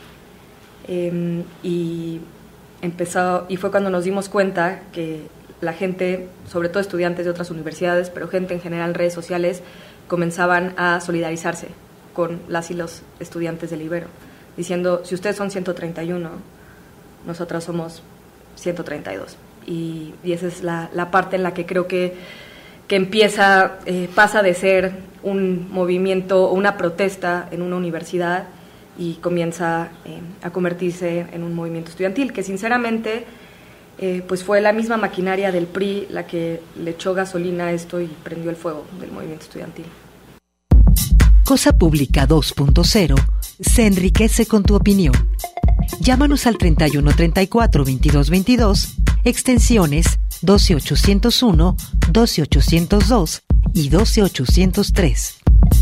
eh, y empezó, y fue cuando nos dimos cuenta que la gente, sobre todo estudiantes de otras universidades, pero gente en general en redes sociales, comenzaban a solidarizarse con las y los estudiantes del Ibero, diciendo, si ustedes son ciento treinta y uno, nosotras somos ciento treinta y dos. Y, y esa es la, la parte en la que creo que, que empieza, eh, pasa de ser un movimiento o una protesta en una universidad y comienza eh, a convertirse en un movimiento estudiantil, que sinceramente eh, pues fue la misma maquinaria del P R I la que le echó gasolina a esto y prendió el fuego del movimiento estudiantil. Cosa Pública dos punto cero se enriquece con tu opinión. Llámanos al treinta y uno treinta y cuatro veintidós veintidós, extensiones doce ochocientos uno, doce ochocientos dos y doce ochocientos tres.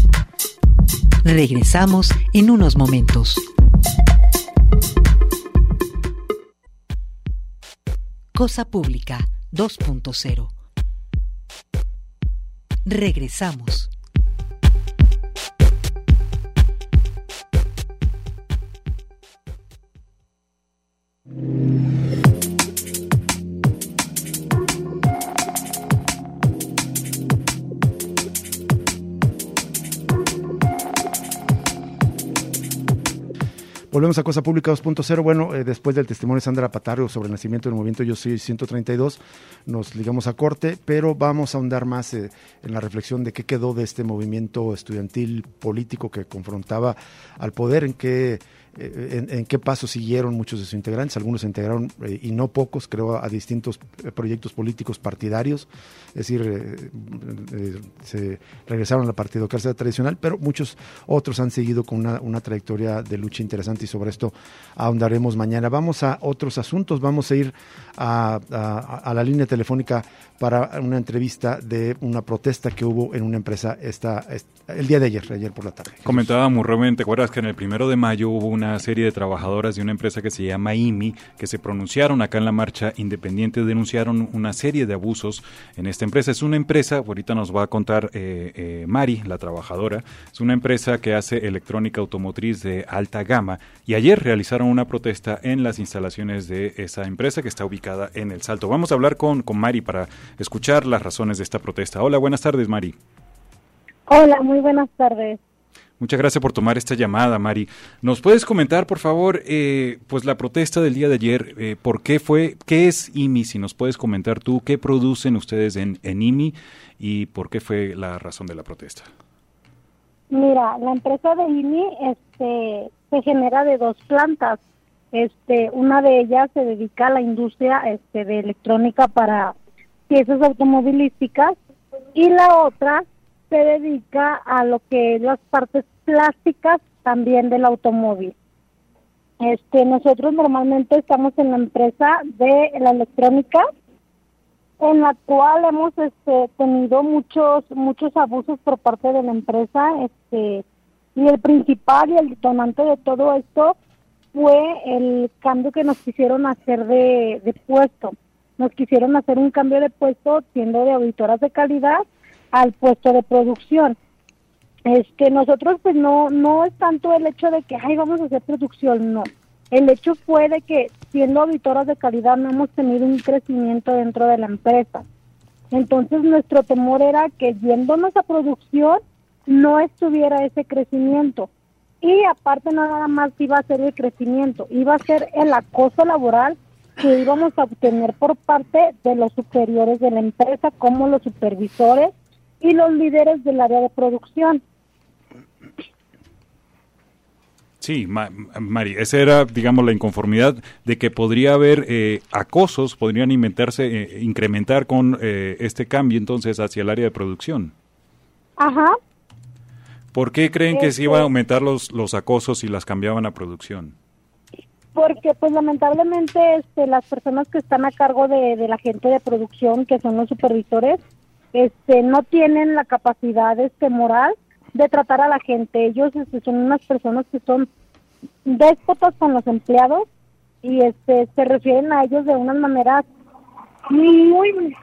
Regresamos en unos momentos. Cosa Pública dos punto cero. Regresamos. Volvemos a Cosa Pública dos punto cero. Bueno, eh, después del testimonio de Sandra Patargo sobre el nacimiento del movimiento Yo Soy ciento treinta y dos, nos ligamos a corte, pero vamos a ahondar más eh, en la reflexión de qué quedó de este movimiento estudiantil político que confrontaba al poder, en qué, eh, en, en qué pasos siguieron muchos de sus integrantes. Algunos se integraron, eh, y no pocos, creo, a distintos eh, proyectos políticos partidarios, es decir, eh, eh, se regresaron a la partidocracia tradicional, pero muchos otros han seguido con una, una trayectoria de lucha interesante, y sobre esto ahondaremos mañana. Vamos a otros asuntos, vamos a ir a, a, a la línea telefónica para una entrevista de una protesta que hubo en una empresa esta, esta, el día de ayer, ayer por la tarde. Comentábamos, Rubén, ¿te acuerdas que en el primero de mayo hubo una serie de trabajadoras de una empresa que se llama I M I que se pronunciaron acá en la marcha independiente, denunciaron una serie de abusos en esta empresa? Es una empresa, ahorita nos va a contar eh, eh, Mari, la trabajadora, es una empresa que hace electrónica automotriz de alta gama, y ayer realizaron una protesta en las instalaciones de esa empresa que está ubicada en El Salto. Vamos a hablar con, con Mari para escuchar las razones de esta protesta. Hola, buenas tardes, Mari. Hola, muy buenas tardes. Muchas gracias por tomar esta llamada, Mari. ¿Nos puedes comentar, por favor, eh, pues la protesta del día de ayer? Eh, ¿Por qué fue? ¿Qué es I M I? Si nos puedes comentar tú, ¿qué producen ustedes en, en I M I y por qué fue la razón de la protesta? Mira, la empresa de I M I este, se genera de dos plantas. Este, una de ellas se dedica a la industria este, de electrónica para piezas automovilísticas, y la otra se dedica a lo que es las partes plásticas también del automóvil. Este, nosotros normalmente estamos en la empresa de la electrónica, en la cual hemos este, tenido muchos muchos abusos por parte de la empresa, este, y el principal y el detonante de todo esto fue el cambio que nos quisieron hacer de, de puesto. nos quisieron hacer un cambio de puesto, siendo de auditoras de calidad al puesto de producción. Es que nosotros pues no no es tanto el hecho de que ay vamos a hacer producción, no. El hecho fue de que siendo auditoras de calidad no hemos tenido un crecimiento dentro de la empresa. Entonces nuestro temor era que yéndonos a producción no estuviera ese crecimiento. Y aparte no nada más iba a ser el crecimiento, iba a ser el acoso laboral que íbamos a obtener por parte de los superiores de la empresa, como los supervisores y los líderes del área de producción. Sí, Ma Mari, esa era, digamos, la inconformidad de que podría haber eh, acosos, podrían inventarse, eh, incrementar con eh, este cambio entonces hacia el área de producción. Ajá. ¿Por qué creen que Este... se iban a aumentar los, los acosos si las cambiaban a producción? Porque pues lamentablemente este, las personas que están a cargo de, de la gente de producción, que son los supervisores, este, no tienen la capacidad este, moral de tratar a la gente. Ellos este, son unas personas que son déspotas con los empleados y este se refieren a ellos de unas maneras muy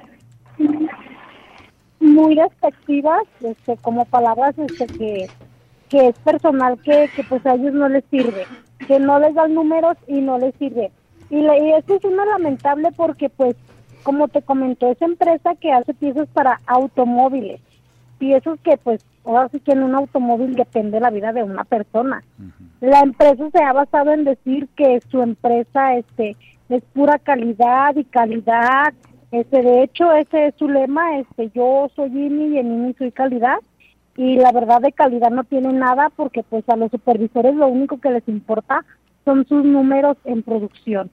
muy despectivas, este, como palabras este que que es personal que, que pues a ellos no les sirve, que no les dan números y no les sirve. Y, le, y eso es una lamentable porque pues como te comentó, esa empresa que hace piezas para automóviles, piezas que pues ahora sí que en un automóvil depende la vida de una persona. Uh-huh. La empresa se ha basado en decir que su empresa este es pura calidad y calidad, este de hecho ese es su lema, este yo soy Jimmy y en Jimmy soy calidad, y la verdad de calidad no tiene nada porque pues a los supervisores lo único que les importa son sus números en producción.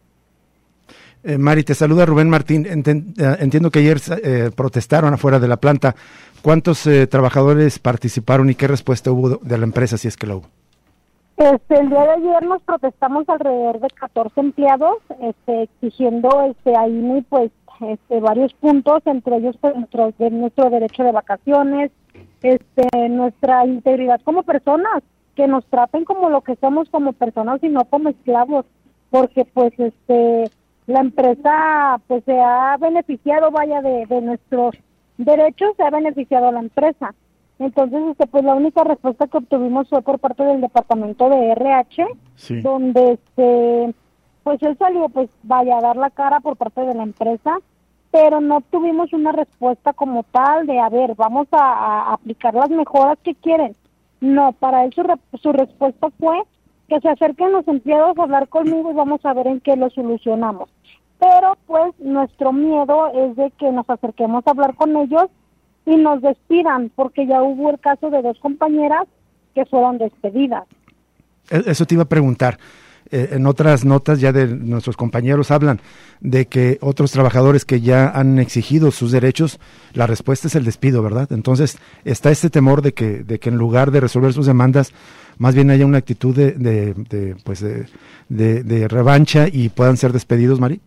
Eh, Mari, te saluda Rubén Martín. Enten, eh, entiendo que ayer eh, protestaron afuera de la planta. ¿Cuántos eh, trabajadores participaron y qué respuesta hubo de la empresa, si es que la hubo? Este, el día de ayer nos protestamos alrededor de catorce empleados, este, exigiendo este, ahí pues este, varios puntos, entre ellos pues, nuestro, de, nuestro derecho de vacaciones, este, nuestra integridad como personas, que nos traten como lo que somos como personas y no como esclavos, porque pues este la empresa pues se ha beneficiado vaya de, de nuestros derechos, se ha beneficiado a la empresa. Entonces este pues la única respuesta que obtuvimos fue por parte del departamento de R H, sí. donde este pues él salió pues vaya a dar la cara por parte de la empresa, pero no tuvimos una respuesta como tal de a ver, vamos a, a aplicar las mejoras que quieren. No, para él su, re, su respuesta fue que se acerquen los empleados a hablar conmigo y vamos a ver en qué lo solucionamos. Pero pues nuestro miedo es de que nos acerquemos a hablar con ellos y nos despidan, porque ya hubo el caso de dos compañeras que fueron despedidas. Eso te iba a preguntar. Eh, en otras notas ya de nuestros compañeros hablan de que otros trabajadores que ya han exigido sus derechos, la respuesta es el despido, ¿verdad? Entonces está este temor de que de que en lugar de resolver sus demandas, más bien haya una actitud de, de, de pues de, de, de revancha y puedan ser despedidos, Mari.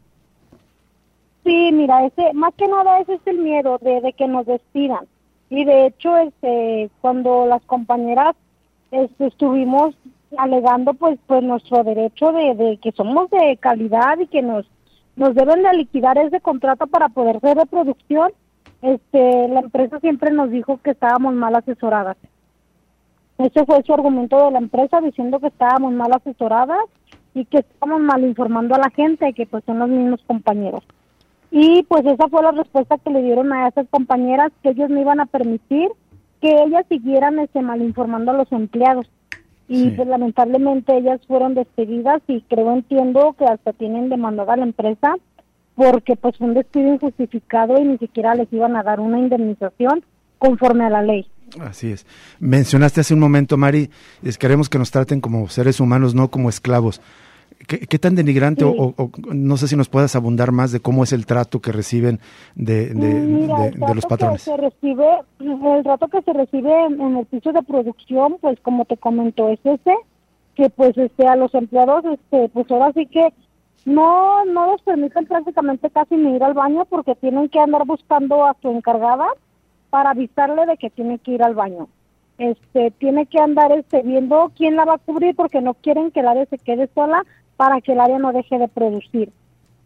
Sí, mira, ese más que nada ese es el miedo de, de que nos despidan. Y de hecho, este, cuando las compañeras este, estuvimos alegando pues pues nuestro derecho de, de que somos de calidad y que nos nos deben de liquidar ese contrato para poder hacer reproducción, este, la empresa siempre nos dijo que estábamos mal asesoradas. Ese fue su argumento de la empresa, diciendo que estábamos mal asesoradas y que estábamos mal informando a la gente, que pues son los mismos compañeros. Y pues esa fue la respuesta que le dieron a esas compañeras, que ellos no iban a permitir que ellas siguieran este, mal informando a los empleados. Y sí. pues lamentablemente ellas fueron despedidas y creo, entiendo que hasta tienen demandada a la empresa porque pues fue un despido injustificado y ni siquiera les iban a dar una indemnización conforme a la ley. Así es. Mencionaste hace un momento, Mari, es, queremos que nos traten como seres humanos, no como esclavos. ¿Qué, qué tan denigrante sí. o, o no sé si nos puedas abundar más de cómo es el trato que reciben de, de, Mira, de, de los patrones? Que se recibe, el trato que se recibe en, en el piso de producción, pues como te comentó, es ese, que pues este a los empleados, este pues ahora sí que no no les permiten prácticamente casi ni ir al baño porque tienen que andar buscando a su encargada para avisarle de que tiene que ir al baño. Este tiene que andar este viendo quién la va a cubrir porque no quieren que el área se quede sola para que el área no deje de producir.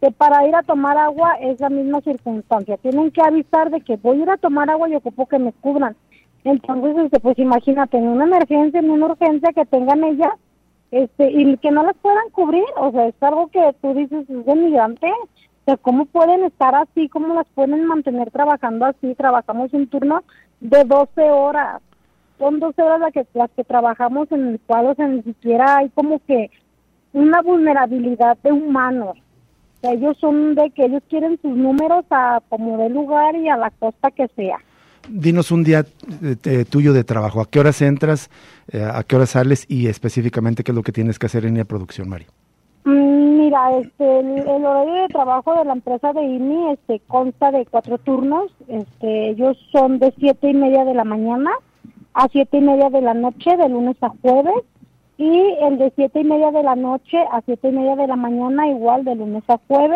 que para ir a tomar agua es la misma circunstancia. Tienen que avisar de que voy a ir a tomar agua y ocupo que me cubran. Entonces, este, pues imagínate, en una emergencia, en una urgencia que tengan ellas, este, y que no las puedan cubrir, o sea, es algo que tú dices, es denigrante. O sea, ¿cómo pueden estar así? ¿Cómo las pueden mantener trabajando así? Trabajamos un turno de doce horas. Son doce horas las que, las que trabajamos en el cual, o sea, ni siquiera hay como que una vulnerabilidad de humanos. O sea, ellos son de que ellos quieren sus números a como de lugar y a la costa que sea. Dinos un día eh, eh, tuyo de trabajo. ¿A qué horas entras? Eh, ¿A qué horas sales? Y específicamente, ¿qué es lo que tienes que hacer en la producción, Mari? Mm, mira, este, el, el horario de trabajo de la empresa de I N I este, consta de cuatro turnos. Este, ellos son de siete y media de la mañana a siete y media de la noche, de lunes a jueves. Y el de siete y media de la noche a siete y media de la mañana, igual, de lunes a jueves.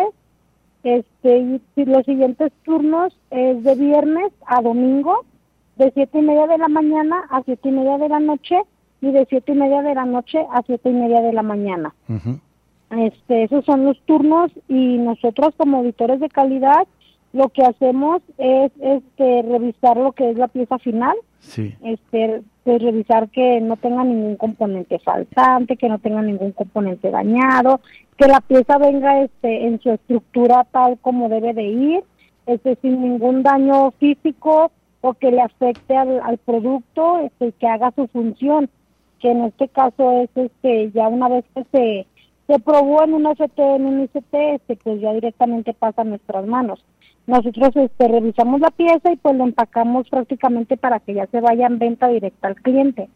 Este, y, y los siguientes turnos es de viernes a domingo, de siete y media de la mañana a siete y media de la noche, y de siete y media de la noche a siete y media de la mañana. Uh-huh. Este, esos son los turnos, y nosotros como auditores de calidad lo que hacemos es este revisar lo que es la pieza final. Sí. Este, pues revisar que no tenga ningún componente faltante, que no tenga ningún componente dañado, que la pieza venga este en su estructura tal como debe de ir, este sin ningún daño físico o que le afecte al, al producto, este que haga su función, que en este caso es este ya una vez que se se probó en un F T, en un I C T, este pues ya directamente pasa a nuestras manos. Nosotros este, revisamos la pieza y pues la empacamos prácticamente para que ya se vaya en venta directa al cliente.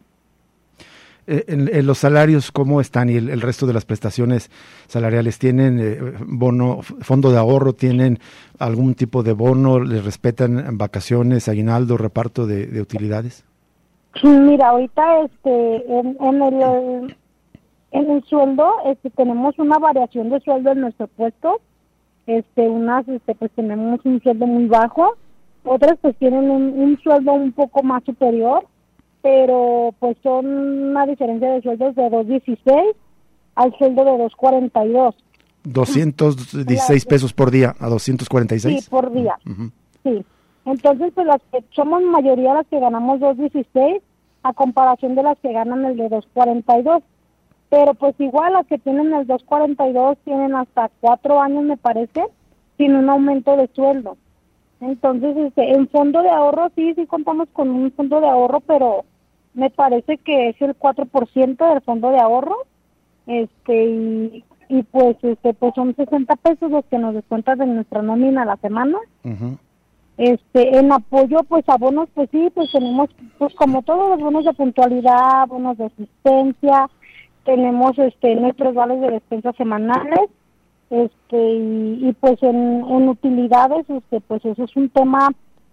Eh, en, en los salarios, ¿cómo están? Y el, el resto de las prestaciones salariales, ¿tienen eh, bono, fondo de ahorro? ¿Tienen algún tipo de bono? ¿Les respetan vacaciones, aguinaldo, reparto de, de utilidades? Mira, ahorita este en, en el en el sueldo este tenemos una variación de sueldo en nuestro puesto. Este, unas, este, pues tenemos un sueldo muy bajo, otras pues tienen un, un sueldo un poco más superior, pero pues son una diferencia de sueldos de dos dieciséis al sueldo de dos cuarenta y dos. doscientos dieciséis pesos por día a doscientos cuarenta y seis. Sí, por día. Uh-huh. Sí. Entonces, pues las que somos mayoría las que ganamos dos dieciséis a comparación de las que ganan el de dos cuarenta y dos. Pero pues igual las que tienen el dos cuarenta y dos tienen hasta cuatro años, me parece, sin un aumento de sueldo. Entonces, este, en fondo de ahorro, sí, sí contamos con un fondo de ahorro, pero me parece que es el cuatro por ciento del fondo de ahorro. Este, y, y pues, este, pues son sesenta pesos los que nos descuentan de nuestra nómina a la semana. Uh-huh. Este, en apoyo, pues, a bonos, pues sí, pues tenemos, pues como todos los bonos de puntualidad, bonos de asistencia. Tenemos este nuestros vales de despensa semanales, este y, y pues en, en utilidades, este pues eso es un tema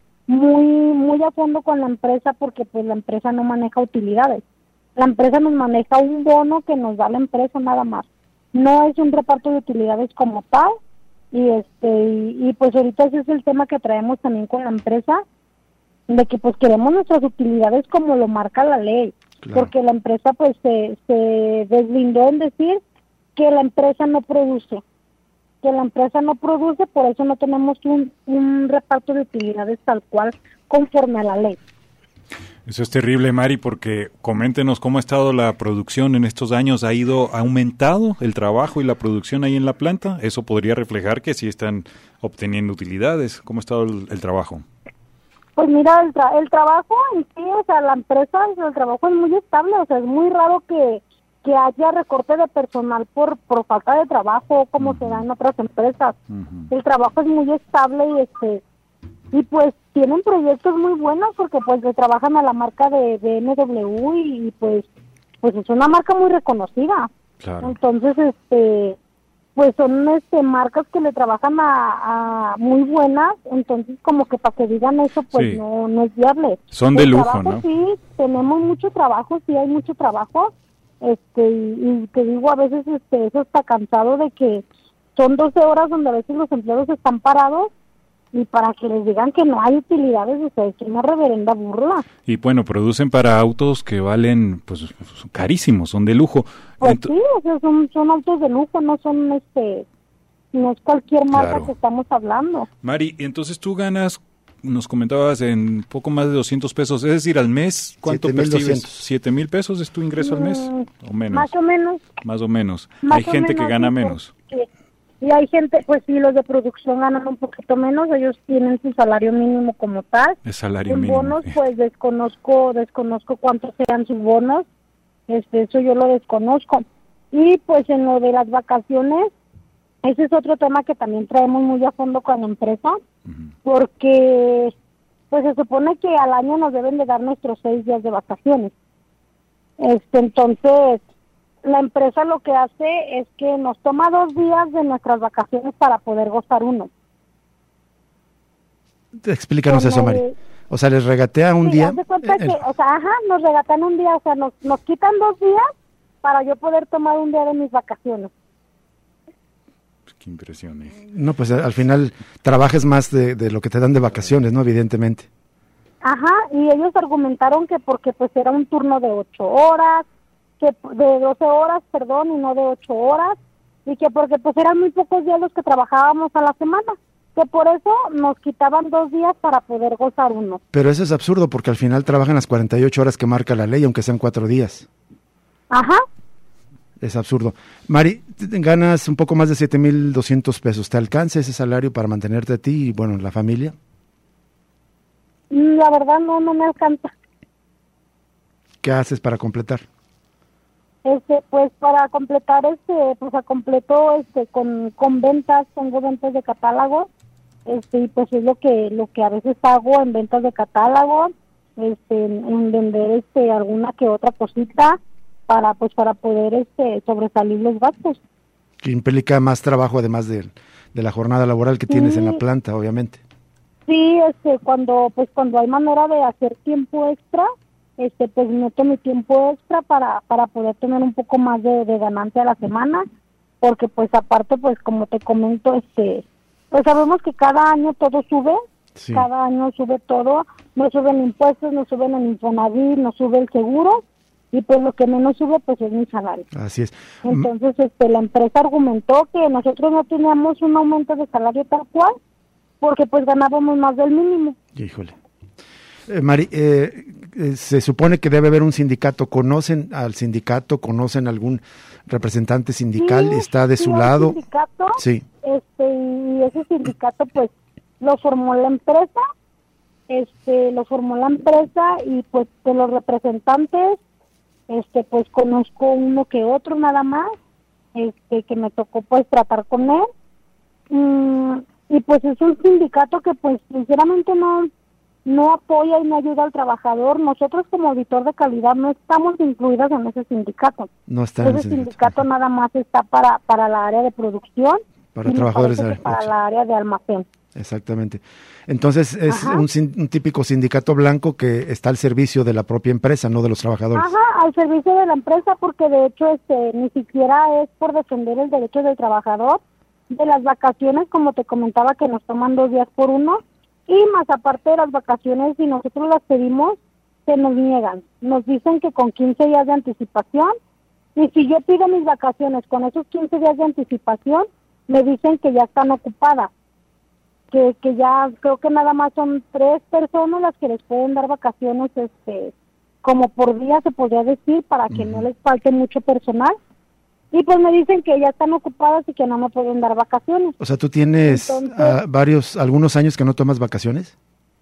muy muy a fondo con la empresa, porque pues la empresa no maneja utilidades. La empresa nos maneja un bono que nos da la empresa nada más. No es un reparto de utilidades como tal, y este y, y pues ahorita ese es el tema que traemos también con la empresa, de que pues queremos nuestras utilidades como lo marca la ley. Claro. Porque la empresa pues se, se deslindó en decir que la empresa no produce, que la empresa no produce, por eso no tenemos un, un reparto de utilidades tal cual conforme a la ley. Eso es terrible, Mari, porque coméntenos cómo ha estado la producción en estos años. ¿Ha ido, ha aumentado el trabajo y la producción ahí en la planta? Eso podría reflejar que sí están obteniendo utilidades. ¿Cómo ha estado el, el trabajo? Pues mira, el, tra- el trabajo en sí, o sea, la empresa, el trabajo es muy estable, o sea, es muy raro que, que haya recorte de personal por, por falta de trabajo, como uh-huh. se da en otras empresas. Uh-huh. El trabajo es muy estable y este y pues tienen proyectos muy buenos, porque pues le trabajan a la marca de, de M W y, y pues pues es una marca muy reconocida. Claro. Entonces, este pues son este marcas que le trabajan a, a muy buenas, entonces como que para que digan eso pues sí. no no es viable. Son de el lujo, trabajo, ¿no? Sí, tenemos mucho trabajo, sí hay mucho trabajo, este y, y te digo, a veces este eso está cansado de que son doce horas donde a veces los empleados están parados, y para que les digan que no hay utilidades, o sea, es una reverenda burla. Y bueno, producen para autos que valen pues carísimos, son de lujo. Pues Ent- sí, o sea, son, son autos de lujo, no son este no es cualquier marca Claro. que estamos hablando. Mari, entonces tú ganas, nos comentabas, en poco más de doscientos pesos, es decir, al mes, ¿cuánto siete mil percibes? doscientos. ¿siete mil pesos es tu ingreso al mes? Mm, ¿O menos? Más o menos. Más o menos. Más Hay o gente que menos, gana sí, menos. sí. Y hay gente, pues sí, los de producción ganan un poquito menos, ellos tienen su salario mínimo como tal. Es salario En mínimo. bonos, eh. pues desconozco, desconozco cuántos sean sus bonos, este, eso yo lo desconozco. Y pues en lo de las vacaciones, ese es otro tema que también traemos muy a fondo con la empresa, Ujú. porque pues se supone que al año nos deben de dar nuestros seis días de vacaciones. Este, entonces, la empresa lo que hace es que nos toma dos días de nuestras vacaciones para poder gozar uno. Explícanos Con eso, el- Mari. O sea, les regatea un Sí, día. haz de cuenta el- que, o sea, ajá, nos regatan un día, o sea, nos, nos quitan dos días para yo poder tomar un día de mis vacaciones. Qué impresión. eh. No, pues al final trabajes más de, de lo que te dan de vacaciones, ¿no? Evidentemente. Ajá, y ellos argumentaron que porque pues era un turno de ocho horas, que de doce horas, perdón, y no de ocho horas, y que porque pues eran muy pocos días los que trabajábamos a la semana, que por eso nos quitaban dos días para poder gozar uno. Pero eso es absurdo porque al final trabajan las cuarenta y ocho horas que marca la ley, aunque sean cuatro días. Ajá, Es absurdo. Mari, te- ganas un poco más de siete mil doscientos pesos. ¿Te alcanza ese salario para mantenerte a ti y, bueno, la familia? la verdad no, no me alcanza. ¿Qué haces para completar? Este, pues para completar, este, pues a completo, este, con, con ventas, tengo ventas de catálogo, este, y pues es lo que, lo que a veces hago en ventas de catálogo, este, en, en vender, este, alguna que otra cosita para, pues para poder, este, sobresalir los gastos. Que implica más trabajo además de, de la jornada laboral que tienes en la Sí. planta, obviamente. Sí, este, cuando, pues cuando hay manera de hacer tiempo extra, este, pues meto mi tiempo extra para, para poder tener un poco más de, de ganancia a la semana, porque pues aparte, pues como te comento, este, pues sabemos que cada año todo sube, Sí. cada año sube todo, nos suben impuestos, nos suben el Infonavit, nos sube el seguro, y pues lo que menos sube pues es mi salario. Así es. Entonces, este, la empresa argumentó que nosotros no teníamos un aumento de salario tal cual, porque pues ganábamos más del mínimo. Híjole. Eh, Mari, eh, eh, se supone que debe haber un sindicato. ¿Conocen al sindicato? ¿Conocen algún representante sindical? Sí, ¿Está de sí su hay lado? Sindicato, Sí. este, y ese sindicato pues lo formó la empresa, este, lo formó la empresa y pues de los representantes, este, pues conozco uno que otro nada más, este, que me tocó pues tratar con él. Mm, y pues es un sindicato que pues sinceramente no no apoya y no ayuda al trabajador. Nosotros como auditor de calidad no estamos incluidas en ese sindicato. No está en Ese el sindicato nada más está para para la área de producción Para y me trabajadores parece de- que para la área de almacén. Exactamente. Entonces es Ajá. un, sin- un típico sindicato blanco que está al servicio de la propia empresa, no de los trabajadores. Ajá, al servicio de la empresa, porque de hecho este ni siquiera es por defender el derecho del trabajador. De las vacaciones, como te comentaba, que nos toman dos días por uno, y más aparte de las vacaciones, si nosotros las pedimos, se nos niegan. Nos dicen que con quince días de anticipación, y si yo pido mis vacaciones con esos quince días de anticipación, me dicen que ya están ocupadas. Que, que ya creo que nada más son tres personas las que les pueden dar vacaciones, este como por día se podría decir, para que no les falte mucho personal. Y pues me dicen que ya están ocupadas y que no me pueden dar vacaciones. O sea, tú tienes Entonces- ah, varios, algunos años que no tomas vacaciones.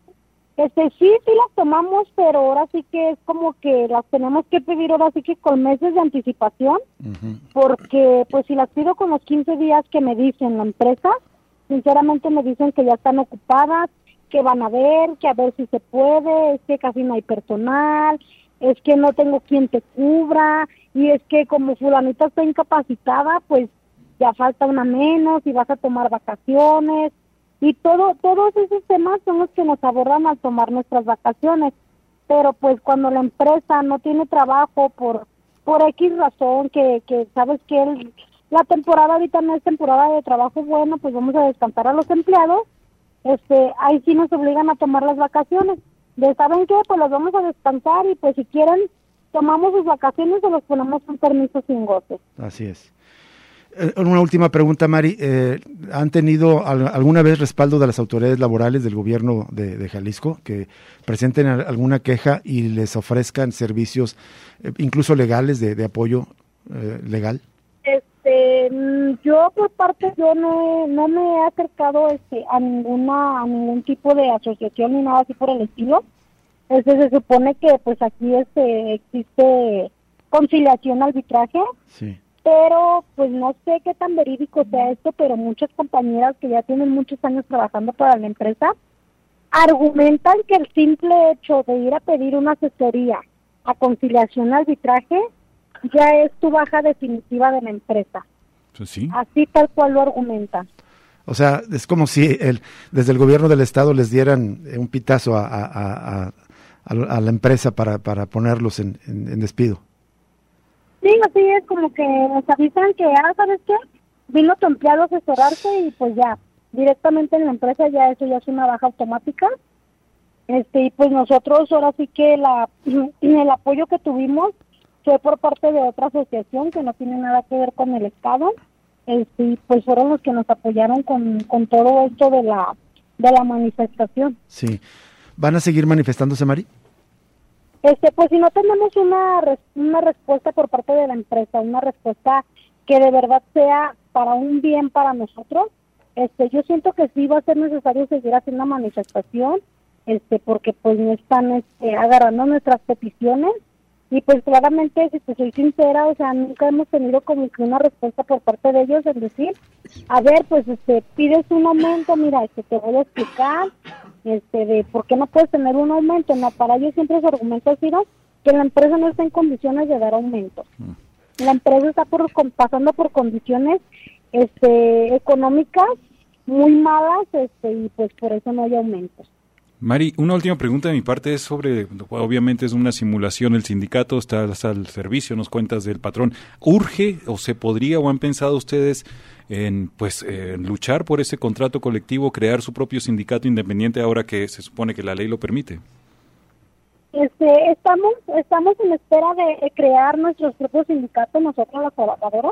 Este sí, sí las tomamos, pero ahora sí que es como que las tenemos que pedir ahora sí que con meses de anticipación, Ujú. porque pues si las pido con los quince días que me dicen la empresa, sinceramente me dicen que ya están ocupadas, que van a ver, que a ver si se puede, es que casi no hay personal, es que no tengo quien te cubra, y es que como fulanita está incapacitada, pues ya falta una menos y vas a tomar vacaciones, y todo todos esos temas son los que nos abordan al tomar nuestras vacaciones. Pero pues cuando la empresa no tiene trabajo por por X razón, que, que sabes que el, la temporada ahorita no es temporada de trabajo bueno, pues vamos a descansar a los empleados, este ahí sí nos obligan a tomar las vacaciones. De ¿saben qué? Pues los vamos a descansar y pues si quieren tomamos sus vacaciones o los ponemos un permiso sin goce. Así es. Una última pregunta, Mari. Eh, ¿Han tenido al, alguna vez respaldo de las autoridades laborales del gobierno de, de Jalisco que presenten alguna queja y les ofrezcan servicios, eh, incluso legales, de, de apoyo eh, legal? Este, yo por parte, yo no, no me he acercado este, a ninguna, a ningún tipo de asociación ni nada así por el estilo. Este, se supone que pues aquí este, existe conciliación, arbitraje. Sí. Pero pues no sé qué tan verídico sea esto, pero muchas compañeras que ya tienen muchos años trabajando para la empresa argumentan que el simple hecho de ir a pedir una asesoría a conciliación, arbitraje, ya es tu baja definitiva de la empresa. ¿Sí? Así tal cual lo argumentan. O sea, es como si el, desde el gobierno del estado les dieran un pitazo a, a, a, a, a la empresa para, para ponerlos en, en, en despido. Sí, así es, como que nos avisan que, ah, ¿sabes qué? Vino tu empleado a asesorarse y pues ya, directamente en la empresa ya eso ya es una baja automática. Este, y pues nosotros ahora sí que la el apoyo que tuvimos fue por parte de otra asociación que no tiene nada que ver con el Estado. Este, y pues fueron los que nos apoyaron con, con todo esto de la, de la manifestación. Sí. ¿Van a seguir manifestándose, Mari? Este, pues si no tenemos una res, una respuesta por parte de la empresa, una respuesta que de verdad sea para un bien para nosotros, este, yo siento que sí va a ser necesario seguir haciendo una manifestación, este, porque pues no están este, agarrando nuestras peticiones y pues claramente, si te soy sincera, o sea, nunca hemos tenido como que una respuesta por parte de ellos en decir, a ver, pues este, pides un aumento, mira, este, te voy a explicar, este, de por qué no puedes tener un aumento. No, para ellos siempre su argumento ha sido que la empresa no está en condiciones de dar aumentos. Mm. La empresa está por, pasando por condiciones este, económicas muy malas, este, y pues por eso no hay aumentos. Mari, una última pregunta de mi parte es sobre, obviamente es una simulación, el sindicato está, está al servicio, nos cuentas del patrón. ¿Urge o se podría o han pensado ustedes en pues en luchar por ese contrato colectivo, crear su propio sindicato independiente ahora que se supone que la ley lo permite? Este, estamos, estamos en espera de crear nuestros propios sindicatos, nosotros los trabajadores.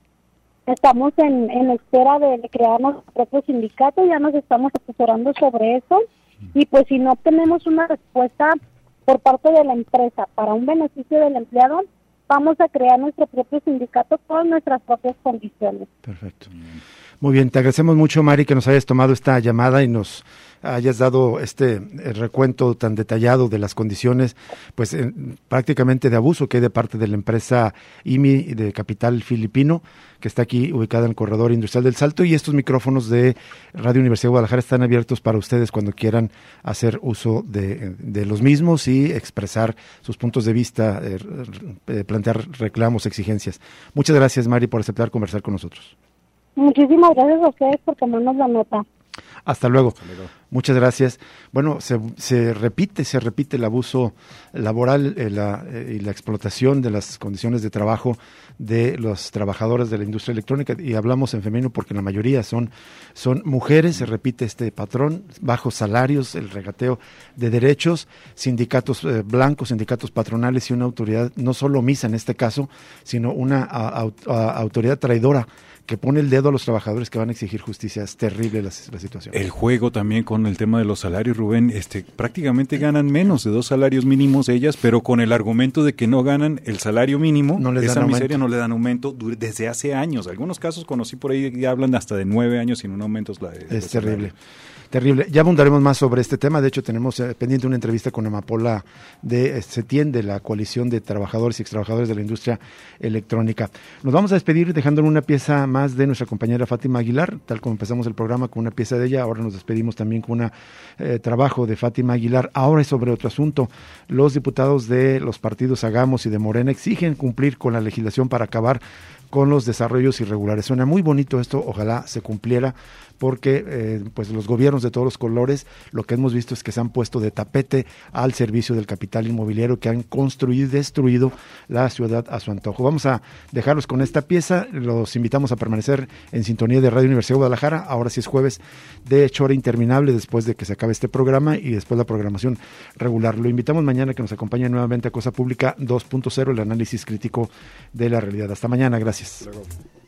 Estamos en, en espera de, de crear nuestro propio sindicato, ya nos estamos asesorando sobre eso. Y pues si no tenemos una respuesta por parte de la empresa para un beneficio del empleado, vamos a crear nuestro propio sindicato con nuestras propias condiciones. Perfecto. Muy bien, te agradecemos mucho, Mari, que nos hayas tomado esta llamada y nos hayas dado este recuento tan detallado de las condiciones, pues eh, prácticamente de abuso que hay de parte de la empresa I M I de capital filipino, que está aquí ubicada en el corredor industrial del Salto, y estos micrófonos de Radio Universidad de Guadalajara están abiertos para ustedes cuando quieran hacer uso de, de los mismos y expresar sus puntos de vista, eh, eh, plantear reclamos, exigencias. Muchas gracias, Mari, por aceptar conversar con nosotros. Muchísimas gracias a ustedes por tomarnos la nota. Hasta luego. Hasta luego. Muchas gracias. Bueno, se, se repite, se repite el abuso laboral eh, la, eh, y la explotación de las condiciones de trabajo de los trabajadores de la industria electrónica, y hablamos en femenino porque la mayoría son, son mujeres. Se repite este patrón, bajos salarios, el regateo de derechos, sindicatos eh, blancos, sindicatos patronales y una autoridad no solo omisa en este caso, sino una a, a, a, autoridad traidora que pone el dedo a los trabajadores que van a exigir justicia. Es terrible la, la situación. El juego también con el tema de los salarios, Rubén, este, prácticamente ganan menos de dos salarios mínimos ellas, pero con el argumento de que no ganan el salario mínimo, no les esa dan miseria aumento. no le dan aumento desde hace años. Algunos casos conocí por ahí que hablan hasta de nueve años sin un aumento. La, es terrible. Terrible. Ya abundaremos más sobre este tema. De hecho, tenemos eh, pendiente una entrevista con Amapola de eh, CETIEN, de la Coalición de Trabajadores y Extrabajadores de la Industria Electrónica. Nos vamos a despedir dejándole una pieza más de nuestra compañera Fátima Aguilar, tal como empezamos el programa con una pieza de ella. Ahora nos despedimos también con un eh, trabajo de Fátima Aguilar. Ahora es sobre otro asunto. Los diputados de los partidos Hagamos y de Morena exigen cumplir con la legislación para acabar con los desarrollos irregulares. Suena muy bonito esto, ojalá se cumpliera, porque eh, pues los gobiernos de todos los colores, lo que hemos visto es que se han puesto de tapete al servicio del capital inmobiliario, que han construido y destruido la ciudad a su antojo. Vamos a dejarlos con esta pieza, los invitamos a permanecer en sintonía de Radio Universidad de Guadalajara. Ahora sí es jueves de Chora Interminable, después de que se acabe este programa y después la programación regular. Lo invitamos mañana que nos acompañe nuevamente a Cosa Pública dos punto cero, el análisis crítico de la realidad. Hasta mañana, gracias. Luego.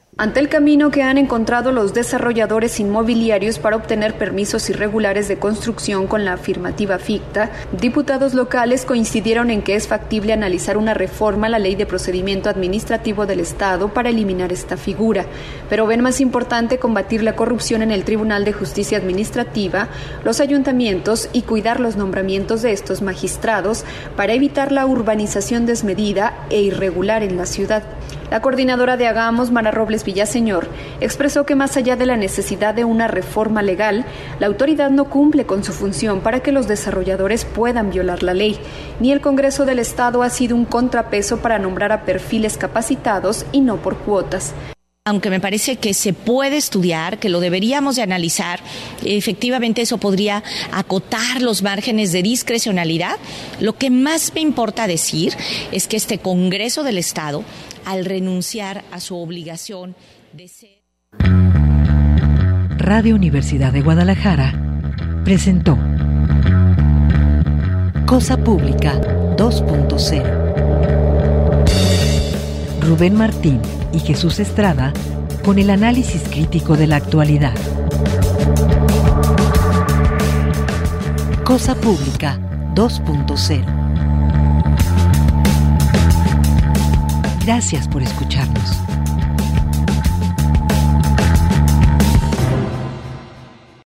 Ante el camino que han encontrado los desarrolladores inmobiliarios para obtener permisos irregulares de construcción con la afirmativa ficta, diputados locales coincidieron en que es factible analizar una reforma a la Ley de Procedimiento Administrativo del Estado para eliminar esta figura, pero ven más importante combatir la corrupción en el Tribunal de Justicia Administrativa, los ayuntamientos y cuidar los nombramientos de estos magistrados para evitar la urbanización desmedida e irregular en la ciudad. La coordinadora de Hagamos, Mara Robles Villaseñor, expresó que más allá de la necesidad de una reforma legal, la autoridad no cumple con su función para que los desarrolladores puedan violar la ley, ni el Congreso del Estado ha sido un contrapeso para nombrar a perfiles capacitados y no por cuotas. Aunque me parece que se puede estudiar, que lo deberíamos de analizar, efectivamente eso podría acotar los márgenes de discrecionalidad. Lo que más me importa decir es que este Congreso del Estado, al renunciar a su obligación de ser... Radio Universidad de Guadalajara presentó Cosa Pública dos punto cero. Rubén Martín y Jesús Estrada con el análisis crítico de la actualidad. Cosa Pública dos punto cero. Gracias por escucharnos.